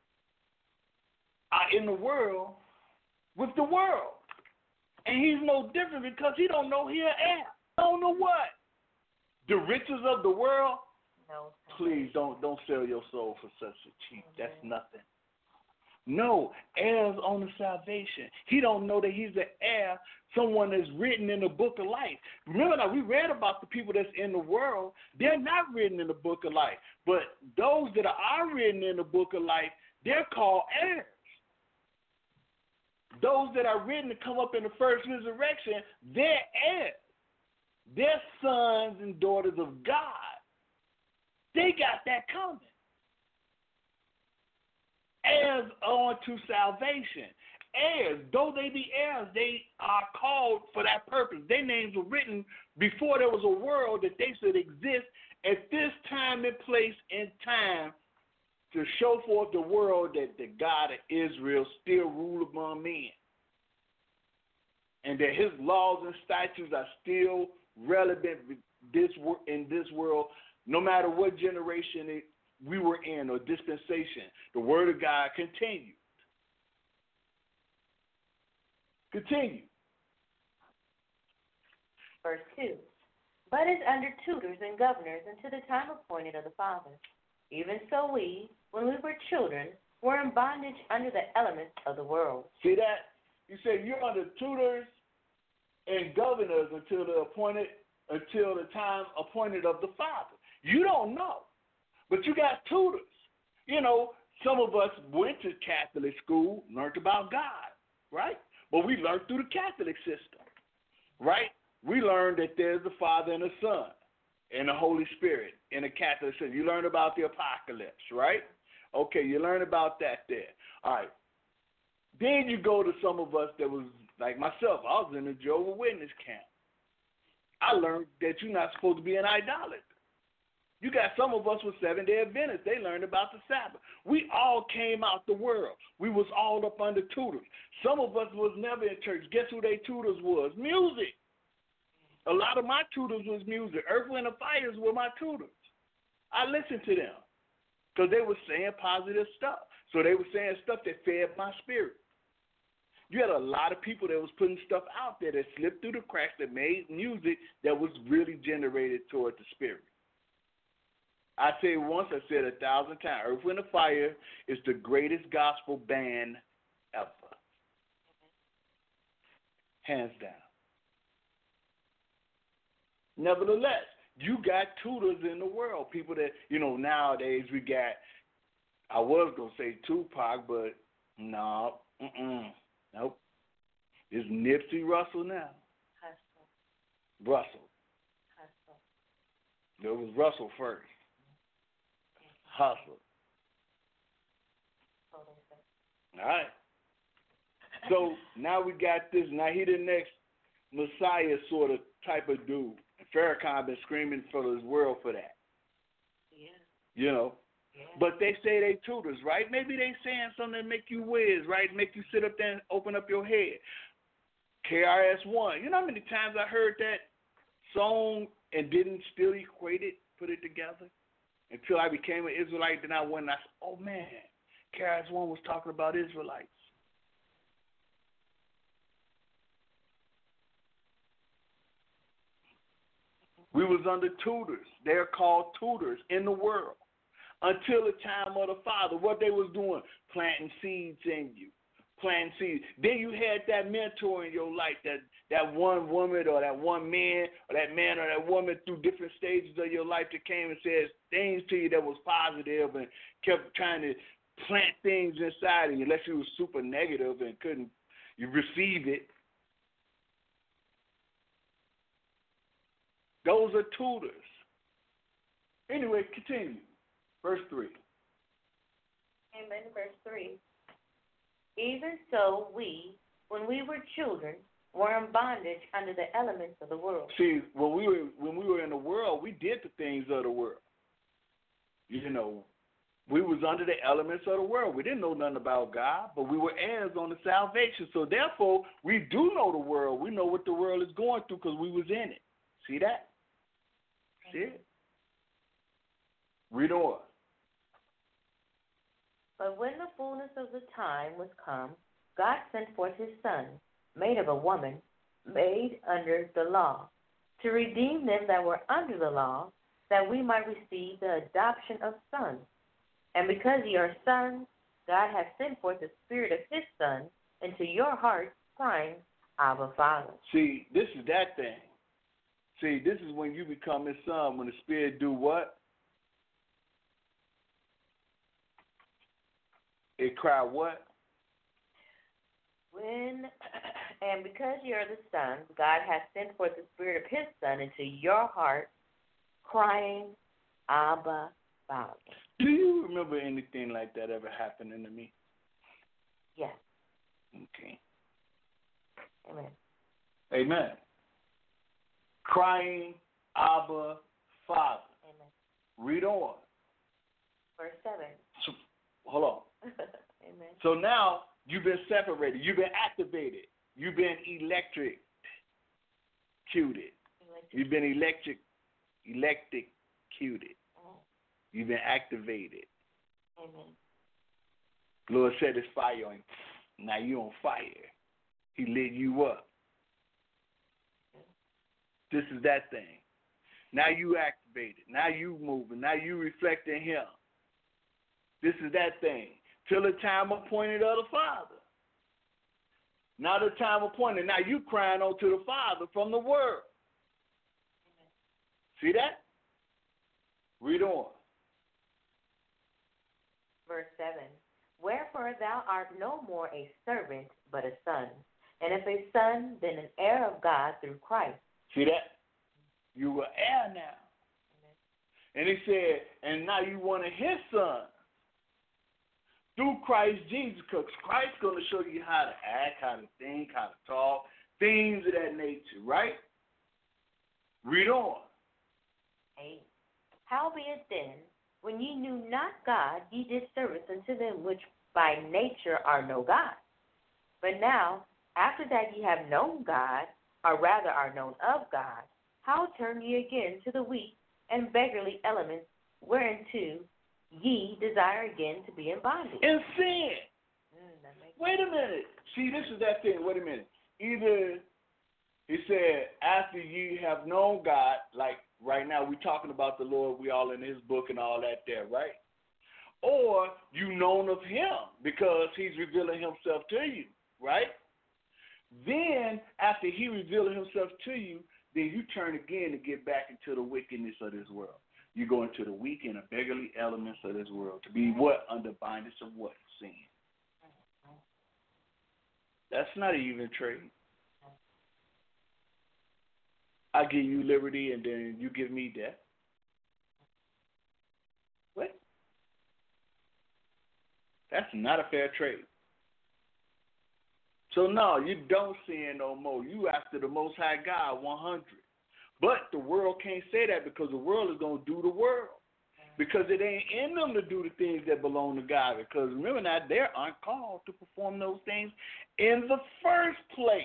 are in the world with the world. And he's no different because he don't know he's an heir. Don't know what? The riches of the world? No. Please don't don't sell your soul for such a cheap. Mm-hmm. That's nothing. No, heirs on the salvation. He don't know that he's the heir, someone that's written in the book of life. Remember that we read about the people that's in the world. They're not written in the book of life. But those that are written in the book of life, they're called heirs. Those that are written to come up in the first resurrection, they're heirs. They're sons and daughters of God. They got that coming. Heirs on to salvation. Heirs, though they be heirs, they are called for that purpose. Their names were written before there was a world that they should exist at this time and place and time to show forth the world that the God of Israel still rule among men. And that his laws and statutes are still relevant this in this world No matter what generation it, we were in or dispensation, the word of God continued. Continue. Verse two. But is under tutors and governors until the time appointed of the Father. Even so we, when we were children, were in bondage under the elements of the world. See that? You say you're under tutors and governors until the appointed until the time appointed of the Father. You don't know, but you got tutors. You know, some of us went to Catholic school, learned about God, right? But we learned through the Catholic system, right? We learned that there's the Father and the Son and the Holy Spirit in the Catholic system. You learn about the apocalypse, right? Okay, you learn about that there. All right. Then you go to some of us that was like myself. I was in the Jehovah's Witness camp. I learned that you're not supposed to be an idolater. You got some of us with Seventh-day Adventists. They learned about the Sabbath. We all came out the world. We was all up under tutors. Some of us was never in church. Guess who their tutors was? Music. A lot of my tutors was music. Earth, Wind, and Fires were my tutors. I listened to them because they were saying positive stuff. So they were saying stuff that fed my spirit. You had a lot of people that was putting stuff out there that slipped through the cracks that made music that was really generated toward the spirit. I said it once, I said it a thousand times. Earth, Wind, and Fire is the greatest gospel band ever. Hands down. Nevertheless, you got tutors in the world. People that, you know, nowadays we got, I was going to say Tupac, but no, mm-mm, nope. It's Nipsey Russell now. Hustle. Russell. Hustle. It was Russell first. Hustle. All right. So now we got this. Now he the next Messiah sort of type of dude. And Farrakhan been screaming for his world for that. Yeah. You know. Yeah. But they say they tutors, right? Maybe they saying something that make you whiz, right? Make you sit up there and open up your head. K R S One. You know how many times I heard that song and didn't still equate it, put it together? Until I became an Israelite, then I went and I said, oh, man, K R S One was talking about Israelites. We was under tutors. They're called tutors in the world. Until the time of the Father, what they was doing, planting seeds in you. Planting seeds. Then you had that mentor in your life, that, that one woman or that one man or that man or that woman through different stages of your life that came and said things to you that was positive and kept trying to plant things inside of you unless you was super negative and couldn't you receive it. Those are tutors. Anyway, continue. Verse three. Amen. Verse three. Even so we, when we were children, were in bondage under the elements of the world. See, when we were when we were in the world, we did the things of the world. You know, we was under the elements of the world. We didn't know nothing about God, but we were heirs on the salvation. So therefore, we do know the world. We know what the world is going through because we was in it. See that? See it? Read on. But when the fullness of the time was come, God sent forth his Son, made of a woman, made under the law, to redeem them that were under the law, that we might receive the adoption of sons. And because ye are sons, God hath sent forth the Spirit of his Son into your hearts, crying, Abba, Father. See, this is that thing. See, this is when you become his son, when the Spirit do what? It cry what? When, and because you are the sons, God hath sent forth the Spirit of his Son into your heart, crying, Abba, Father. Do you remember anything like that ever happening to me? Yes. Okay. Amen. Amen. Crying, Abba, Father. Amen. Read on. Verse seven. So, hold on. Amen. So now you've been separated. You've been activated. You've been electric-cuted. You've been electric, electric executed. You've been activated. Amen. Lord set his fire on you. Now you on fire. He lit you up. This is that thing. Now you activated. Now you moving. Now you reflecting him. This is that thing. Till the time appointed of the Father. Now the time appointed. Now you crying on to the Father from the Word. See that? Read on. Verse seven. Wherefore thou art no more a servant, but a son. And if a son, then an heir of God through Christ. See that? You were heir now. Amen. And he said, and now you one of his sons. Through Christ Jesus, because Christ's going to show you how to act, how to think, how to talk, things of that nature, right? Read on. Eight. Howbeit then, when ye knew not God, ye did service unto them which by nature are no God. But now, after that ye have known God, or rather are known of God, how turn ye again to the weak and beggarly elements whereunto ye desire again to be in bondage? In sin. Mm, Wait a minute. See, this is that thing. Wait a minute. Either he said, after ye have known God, like right now we're talking about the Lord, we all in his book and all that there, right? Or you known of him because he's revealing himself to you, right? Then, after he revealing himself to you, then you turn again to get back into the wickedness of this world. You go into the weak and the beggarly elements of this world to be what? Under bondage of what? Sin. That's not an even trade. I give you liberty and then you give me death. What? That's not a fair trade. So no, you don't sin no more. You after the Most High God, one hundred. But the world can't say that because the world is going to do the world. Because it ain't in them to do the things that belong to God. Because remember now, they aren't called to perform those things in the first place.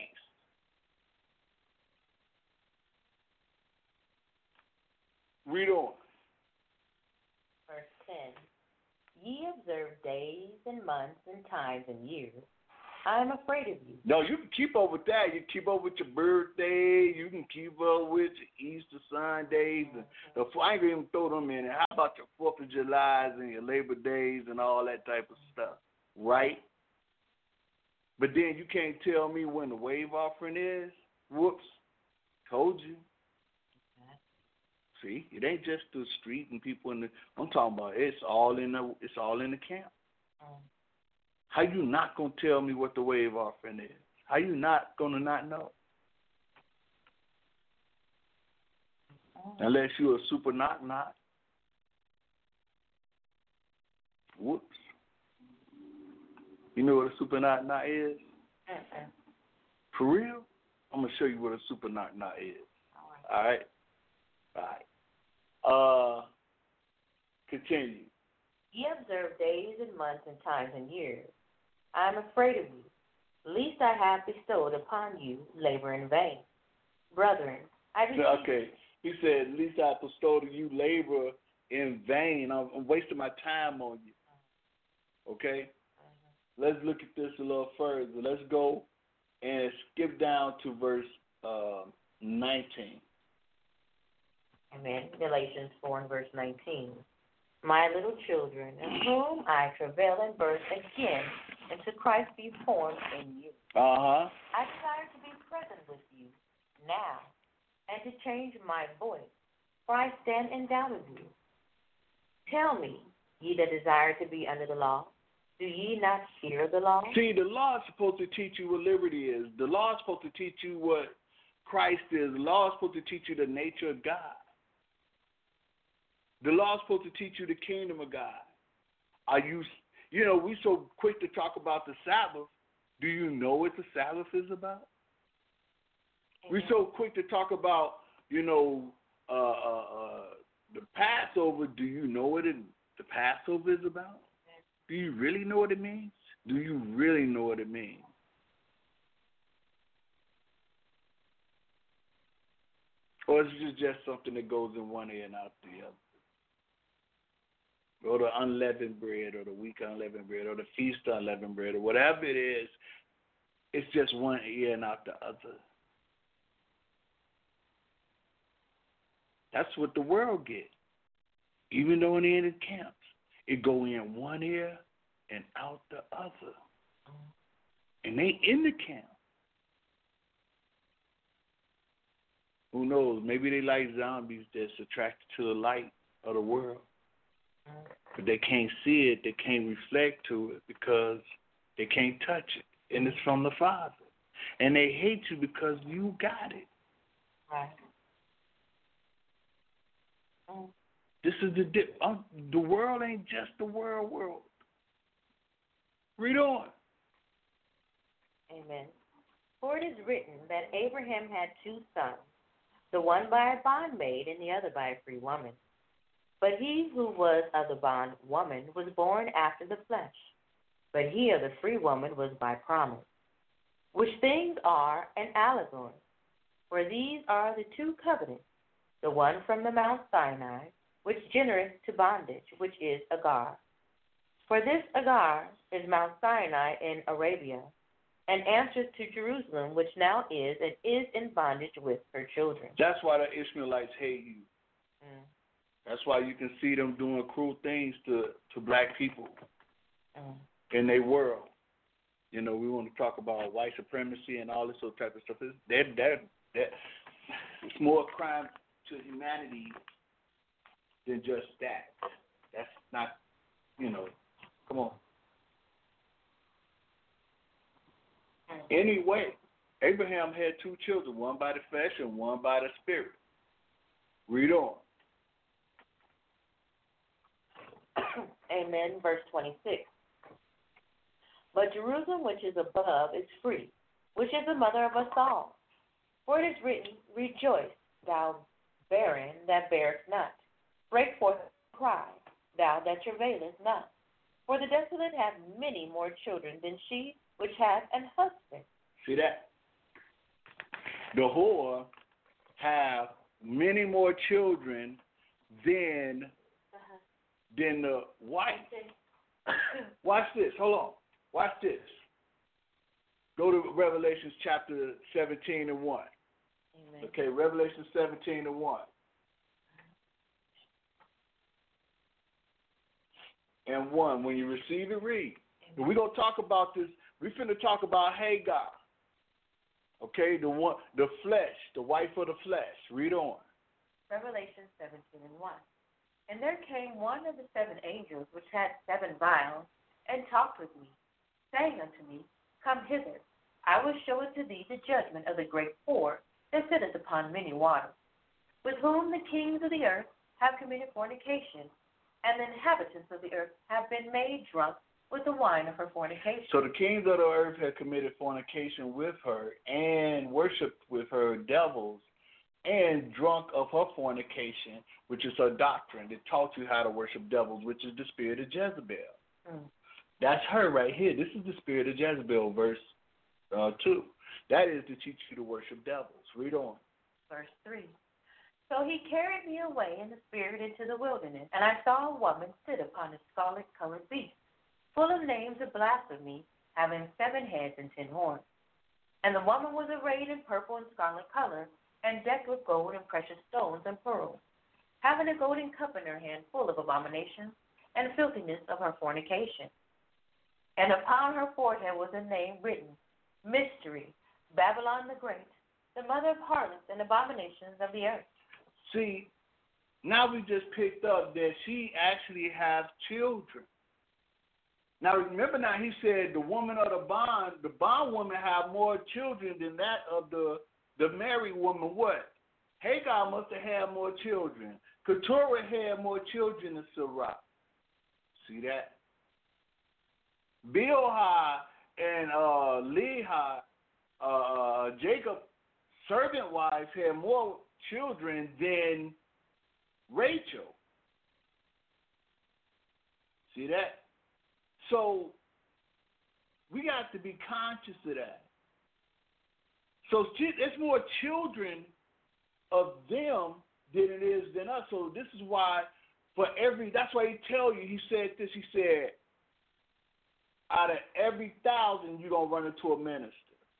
Read on. Verse ten. Ye observe days and months and times and years. I am afraid of you. No, you can keep up with that. You can keep up with your birthday. You can keep up with your Easter Sundays. And the, I ain't even throw them in. How about your fourth of July's and your Labor Days and all that type of stuff, right? But then you can't tell me when the wave offering is. Whoops. Told you. See, it ain't just the street and people in the. I'm talking about it's all in the. It's all in the camp. How you not gonna tell me what the wave offering is? How you not gonna not know? Unless you're a super knock knock. Whoops. You know what a super knock knock is? Uh-uh. For real? I'm gonna show you what a super knock knock is. All right. All right. All right. Uh, continue. Ye observe days and months and times and years. I am afraid of you, lest I have bestowed upon you labor in vain. Brethren, I beseech Okay. He said, at least I bestowed on you labor in vain. I'm, I'm wasting my time on you. Okay? Uh-huh. Let's look at this a little further. Let's go and skip down to verse uh, nineteen. Amen. Galatians four and verse nineteen. My little children, in whom I travail in birth again, and to Christ be formed in you. Uh-huh. I desire to be present with you now, and to change my voice, for I stand in doubt of you. Tell me, ye that desire to be under the law, do ye not hear the law? See, the law is supposed to teach you what liberty is. The law is supposed to teach you what Christ is. The law is supposed to teach you the nature of God. The law is supposed to teach you the kingdom of God. Are you, you know, we so quick to talk about the Sabbath. Do you know what the Sabbath is about? We're so quick to talk about, you know, uh, uh, uh, the Passover. Do you know what it, the Passover is about? Do you really know what it means? Do you really know what it means? Or is it just something that goes in one ear and out the other? or the unleavened bread, or the weak unleavened bread, or the feast of unleavened bread, or whatever it is, it's just one ear and out the other. That's what the world gets. Even though in the end camps, it go in one ear and out the other. And they in the camp. Who knows? Maybe they like zombies that's attracted to the light of the world. But they can't see it, they can't reflect to it because they can't touch it. And it's from the Father. And they hate you because you got it. Right. Mm. This is the di- uh, the world ain't just the world world. Read on. Amen. For it is written that Abraham had two sons, the one by a bondmaid and the other by a free woman. But he who was of the bondwoman was born after the flesh, but he of the free woman was by promise, which things are an allegory. For these are the two covenants, the one from the Mount Sinai, which genereth to bondage, which is Agar. For this Agar is Mount Sinai in Arabia, and answers to Jerusalem, which now is and is in bondage with her children. That's why the Ishmaelites hate you. Mm. That's why you can see them doing cruel things to, to black people Mm. in their world. You know, we want to talk about white supremacy and all this sort of type of stuff. It's, that, that, that, it's more crime to humanity than just that. That's not, you know, come on. Anyway, Abraham had two children, one by the flesh and one by the spirit. Read on. Amen. Verse twenty-six. But Jerusalem, which is above, is free, which is the mother of us all. For it is written, Rejoice, thou barren that bearest not. Break forth and cry, thou that travailest not. For the desolate have many more children than she which hath an husband. See that? The whore have many more children than Uh-huh. than the white. Watch this. Hold on. Watch this. Go to Revelation chapter seventeen and one. Amen. Okay, Revelation seventeen and one. And one. When you receive it, read. And we're gonna talk about this. We're finna talk about Hagar. Okay, the one, the flesh, the wife of the flesh. Read on. Revelation seventeen and one. And there came one of the seven angels which had seven vials, and talked with me, saying unto me, Come hither, I will show unto thee the judgment of the great whore that sitteth upon many waters, with whom the kings of the earth have committed fornication, and the inhabitants of the earth have been made drunk with the wine of her fornication. So the kings of the earth had committed fornication with her and worshipped with her devils and drunk of her fornication, which is her doctrine that taught you how to worship devils, which is the spirit of Jezebel. Mm. That's her right here. This is the spirit of Jezebel, verse uh, two. That is to teach you to worship devils. Read on. Verse three. So he carried me away in the spirit into the wilderness, and I saw a woman sit upon a scarlet-colored beast, full of names of blasphemy, having seven heads and ten horns. And the woman was arrayed in purple and scarlet color, and decked with gold and precious stones and pearls, having a golden cup in her hand full of abominations and filthiness of her fornication. And upon her forehead was a name written, Mystery, Babylon the Great, the mother of harlots and abominations of the earth. See, now we just picked up that she actually has children. Now remember now he said the woman of the bond, the bond woman have more children than that of the, the married woman. What? Hagar must have had more children. Keturah had more children than Sarah. See that? Bilhah and uh, Leah, uh, Jacob, servant wives, had more children than Rachel. See that? So we got to be conscious of that. So there's more children of them than it is than us. So this is why For every, that's why he tell you, he said this, he said, out of every thousand, you're going to run into a minister.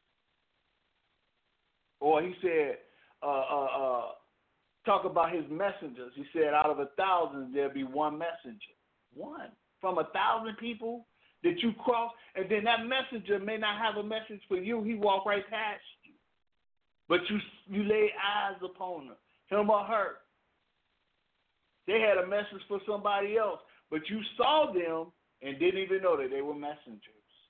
Or he said, uh, uh, uh, talk about his messengers. He said, out of a thousand, there'll be one messenger. One. From a thousand people that you cross, and then that messenger may not have a message for you. He walked right past you. But you you lay eyes upon him, him or her. They had a message for somebody else, but you saw them and didn't even know that they were messengers.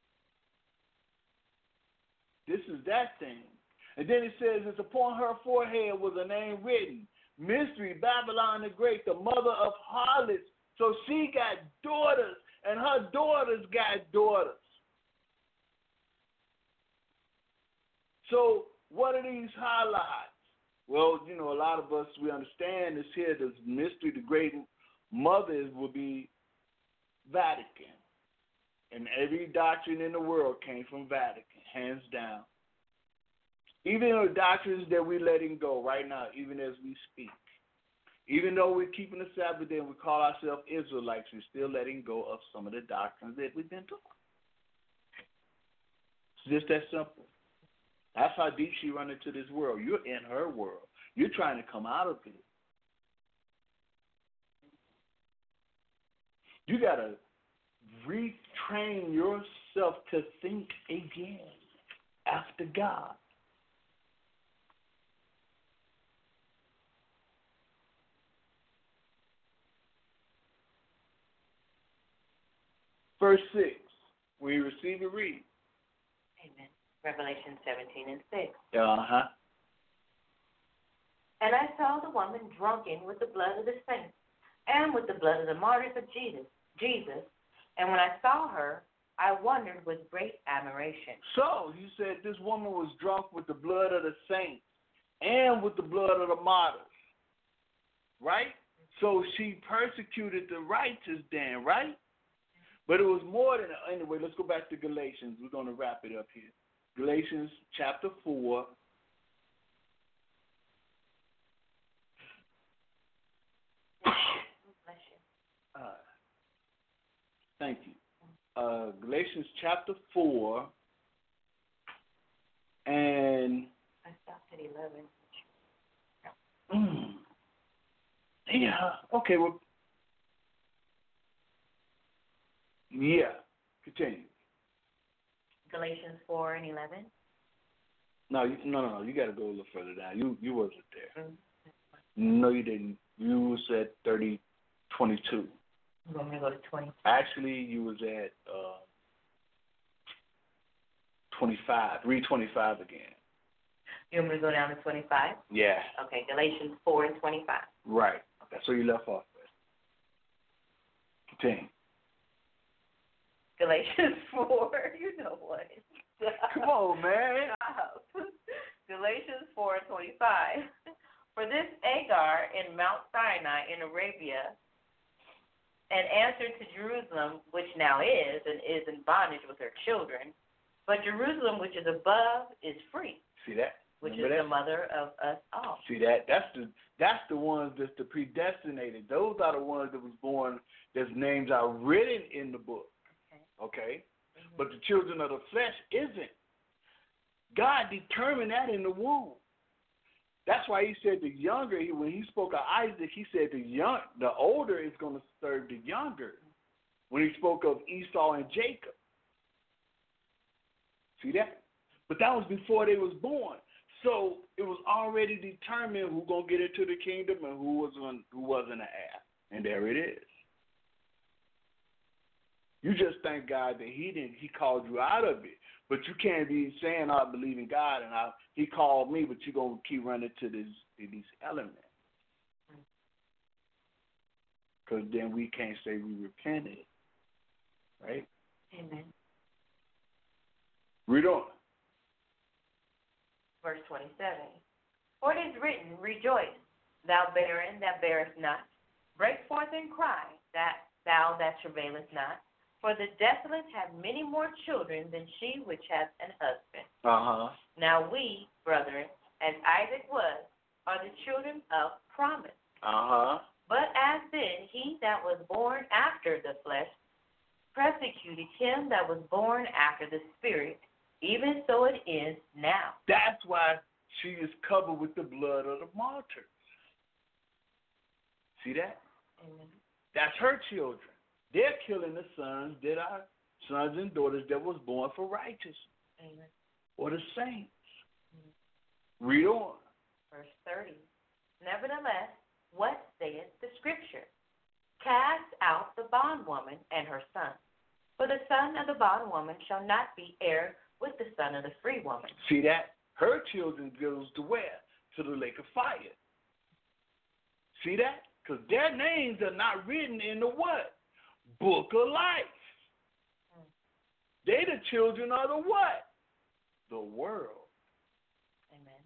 This is that thing. And then it says, it's upon her forehead was a name written, Mystery, Babylon the Great, the mother of harlots. So she got daughters, and her daughters got daughters. So what are these highlights? Well, you know, a lot of us, we understand this here, this mystery, the great mothers will be Vatican. And every doctrine in the world came from Vatican, hands down. Even the doctrines that we're letting go right now, even as we speak. Even though we're keeping the Sabbath day and we call ourselves Israelites, we're still letting go of some of the doctrines that we've been taught. It's just that simple. That's how deep she run into this world. You're in her world. You're trying to come out of it. You got to retrain yourself to think again after God. Verse six, we receive it, read. Amen. Revelation seventeen and six. Uh-huh. And I saw the woman drunken with the blood of the saints and with the blood of the martyrs of Jesus. Jesus. And when I saw her, I wondered with great admiration. So, you said this woman was drunk with the blood of the saints and with the blood of the martyrs. Right? So she persecuted the righteous then, right? But it was more than that. Anyway, let's go back to Galatians. We're going to wrap it up here. Galatians chapter four. Uh, thank you. Uh, Galatians chapter four. And I stopped at eleven. Mm, yeah. Okay. Well. Yeah. Continue. Galatians four and eleven. No, you, no, no, no. You got to go a little further down. You you wasn't there. Mm-hmm. No, you didn't. You was at thirty twenty-two. You want me to go to twenty? Actually, you was at uh, twenty-five. Read twenty-five again. You want me to go down to twenty-five? Yeah. Okay, Galatians four and twenty-five. Right. That's where you left off with. Continue. Galatians four, you know what? Come on, man. Galatians four and twenty-five. For this Agar in Mount Sinai in Arabia, and answered to Jerusalem, which now is, and is in bondage with her children, but Jerusalem, which is above, is free. See that? Which Remember is that? the mother of us all. See that? That's the that's the ones that's the predestinated. Those are the ones that was born. Their names are written in the book. Okay, mm-hmm. But the children of the flesh isn't. God determined that in the womb. That's why he said the younger, when he spoke of Isaac, he said the young, the older is going to serve the younger. When he spoke of Esau and Jacob. See that? But that was before they was born. So it was already determined who going to get into the kingdom and who wasn't, who wasn't an heir. And there it is. You just thank God that he didn't, he called you out of it. But you can't be saying, I believe in God and I, he called me, but you're going to keep running to this, these elements. Because then we can't say we repented. Right? Amen. Read on. Verse twenty-seven. For it is written, rejoice, thou barren that bearest not. Break forth and cry, that thou that travailest not. For the desolate have many more children than she which hath an husband. Uh-huh. Now we, brethren, as Isaac was, are the children of promise. Uh-huh. But as then he that was born after the flesh persecuted him that was born after the Spirit, even so it is now. That's why she is covered with the blood of the martyrs. See that? Amen. That's her children. They're killing the sons that are sons and daughters that was born for righteousness. Amen. Or the saints. Mm-hmm. Read on. Verse thirty. Nevertheless, what saith the Scripture? Cast out the bondwoman and her son, for the son of the bondwoman shall not be heir with the son of the free woman. See that? Her children goes to where? To the lake of fire. See that? Because their names are not written in the what? Book of life. Hmm. They the children of the what? The world. Amen.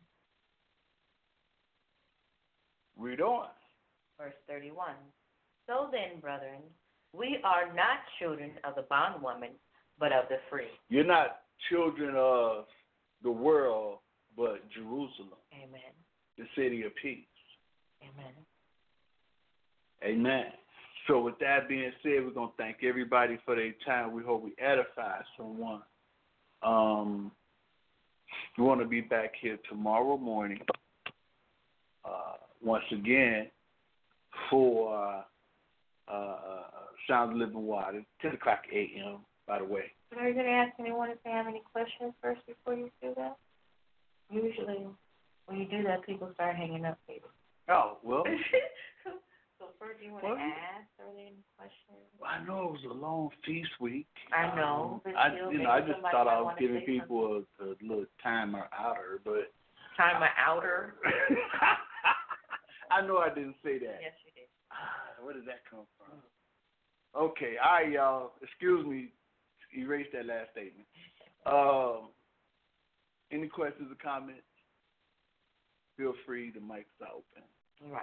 Read on. Verse thirty-one. So then, brethren, we are not children of the bondwoman, but of the free. You're not children of the world, but Jerusalem. Amen. The city of peace. Amen. Amen. So with that being said, we're going to thank everybody for their time. We hope we edify someone. Um, we want to be back here tomorrow morning, uh, once again, for uh, uh, Sound of Living Water, ten o'clock a.m., by the way. Are you going to ask anyone if they have any questions first before you do that? Usually, when you do that, people start hanging up, maybe. Oh, well. So first, do you want well, to ask? Are there any questions? Well, I know it was a long feast week. I know. Um, But I, still, you know, maybe I just somebody thought might I was wanna giving say people a, a little timer outer, but Time an outer. I know I didn't say that. Yes, you did. Ah, where did that come from? Okay, all right, y'all. Excuse me. Erase that last statement. Um, any questions or comments? Feel free. The mic's open. Right.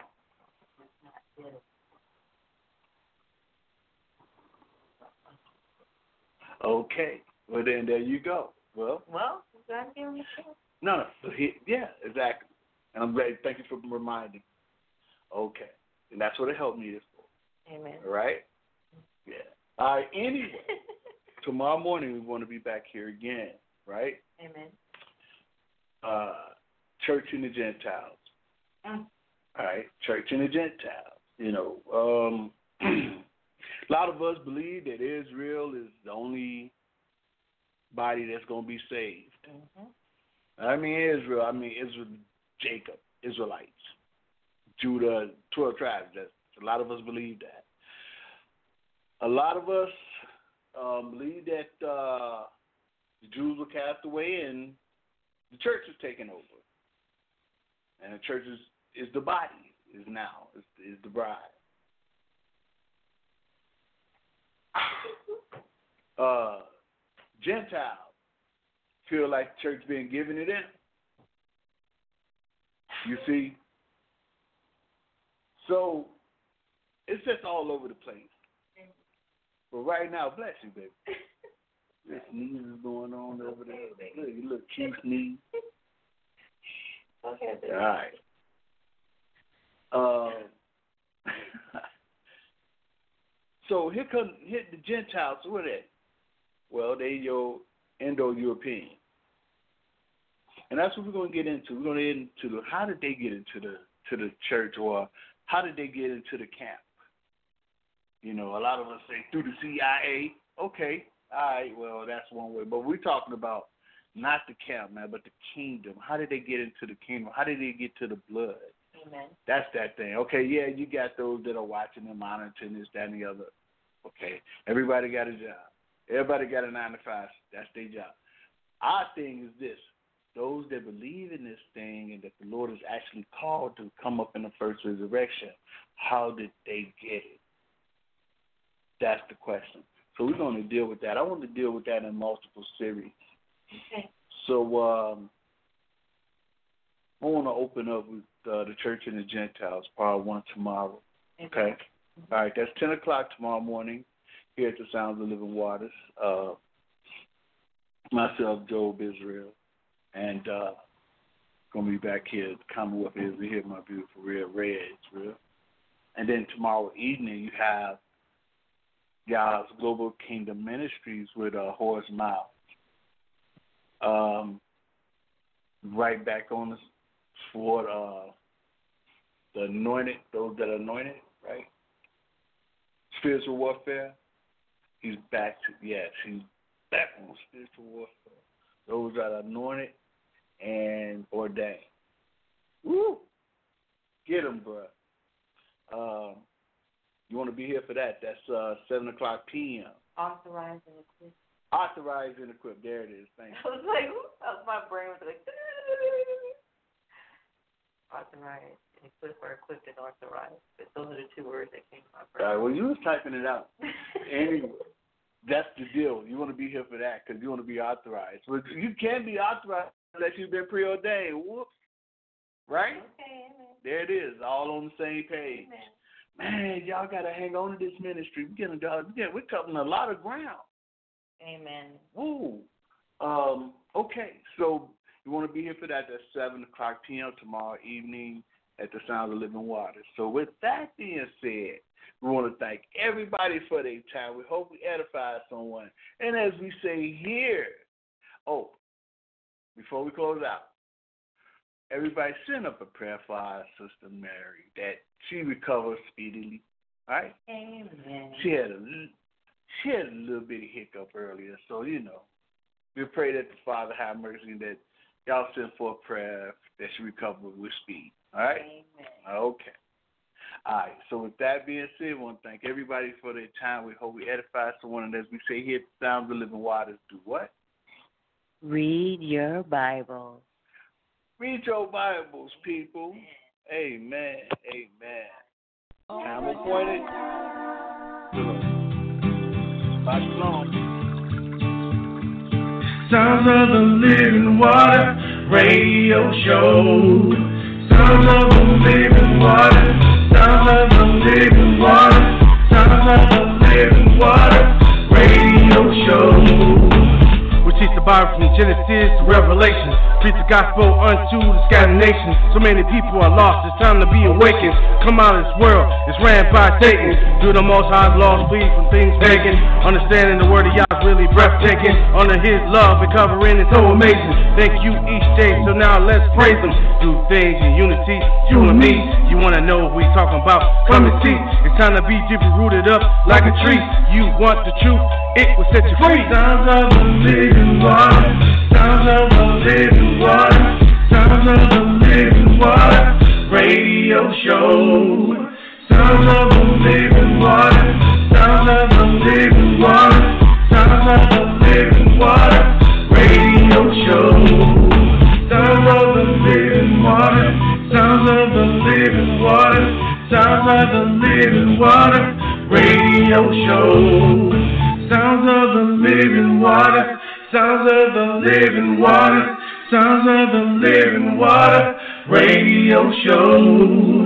Okay. Well, then there you go. Well, Well, you got to give them a chance. no, no. So he, yeah, exactly. And I'm glad. Thank you for reminding. Okay. And that's what a help me is for. Amen. All right? Yeah. All right. Anyway, tomorrow morning we want to be back here again, right? Amen. Uh, Church in the Gentiles. Mm. All right, Church in the Gentiles. You know, um, a lot of us believe that Israel is the only body that's going to be saved. Mm-hmm. I mean Israel. I mean Israel, Jacob, Israelites, Judah, twelve tribes. That's, a lot of us believe that. A lot of us um, believe that uh, the Jews were cast away and the church is taken over. And the church is, is the body, is now, is, is the bride. Uh, Gentiles feel like the church being given to them. You see? So, it's just all over the place. But right now, bless you, baby. This sneeze is going on over there. Look, you look cute sneeze. Okay. All right. Um, so here come hit the Gentiles. What are they? Well, they your Indo-European, and that's what we're going to get into. We're going to get into the how did they get into the to the church, or how did they get into the camp? You know, a lot of us say through the C I A. Okay, all right. Well, that's one way, but we're talking about not the camp, man, but the kingdom. How did they get into the kingdom? How did they get to the blood? Amen. That's that thing. Okay, yeah, you got those that are watching and monitoring this, that, and the other. Okay, everybody got a job. Everybody got a nine to five. That's their job. Our thing is this. Those that believe in this thing and that the Lord is actually called to come up in the first resurrection, how did they get it? That's the question. So we're going to deal with that. I want to deal with that in multiple series. Okay. So um, I want to open up with uh, the Church and the Gentiles, part one tomorrow. Okay? All right, that's ten o'clock tomorrow morning here at the Sounds of Living Waters. Uh, myself, Job Israel, and uh, going to be back here at the Commonwealth of Israel, here, my beautiful red, red Israel. And then tomorrow evening you have God's Global Kingdom Ministries with uh, Horace Miles. Um, right back on the sword, uh, the anointed, those that are anointed, right? Spiritual warfare. He's back to, yes, he's back on spiritual warfare. Those that are anointed and ordained. Woo! Get them, bro. Um, you want to be here for that. That's uh, seven o'clock p.m. Authorized and equipped. Authorized and equipped. There it is. Thank you. I was like, ooh, my brain was like, authorized and equipped or equipped and authorized. Those are the two words that came to my brain. All right, well, you was typing it out. Anyway, that's the deal. You want to be here for that because you want to be authorized. But you can be authorized unless you've been preordained. Whoops. Right? Okay, amen. There it is, all on the same page. Amen. Man, y'all got to hang on to this ministry. We're getting, yeah, we're covering a lot of ground. Amen. Woo. Um, okay, so you want to be here for that. That's seven o'clock p.m. tomorrow evening at the Sound of Living Waters. So with that being said, we want to thank everybody for their time. We hope we edify someone. And as we say here, oh, before we close out, everybody send up a prayer for our sister Mary that she recovers speedily. All right? Amen. She had a she had a little bitty hiccup earlier, so you know. We pray that the Father have mercy and that y'all send for a prayer that she recover with speed. All right? Amen. Okay. All right. So with that being said, I want to thank everybody for their time. We hope we edify someone, and as we say here at the Sound of the Living Waters, do what? Read your Bible. Read your Bibles, people. Amen. Amen. Time appointed. Bye, shalom. Sounds of the Living Water Radio Show. Sounds of the Living Water. Sounds of the Living Water. Sounds of the Living Water Radio Show. We teach the Bible from Genesis to Revelation. Preach the gospel unto the scattered nations. So many people are lost, it's time to be awakened. Come out of this world, it's ran by Satan. Do the most high laws, flee from things pagan. Understanding the word of Yah is really breathtaking. Under his love and covering is so amazing. Thank you each day, so now let's praise him. Do things in unity, you and me. You wanna know what we talking about? Come and see. It's time to be deeply rooted up like a tree. You want the truth, it will set you free. Sounds of the Living Water. Sounds of the Living Water. Sounds of the Living Water Radio Show. Sounds of the Living Water. Sounds of the Living Water. Sounds of the Living Water Radio Show. Sounds of the Living Water. Sounds of the Living Water. Sounds of the Living Water Radio Show. Sounds of the Living Water. Sounds of the Living Water. Sounds of the Living Water Radio Show.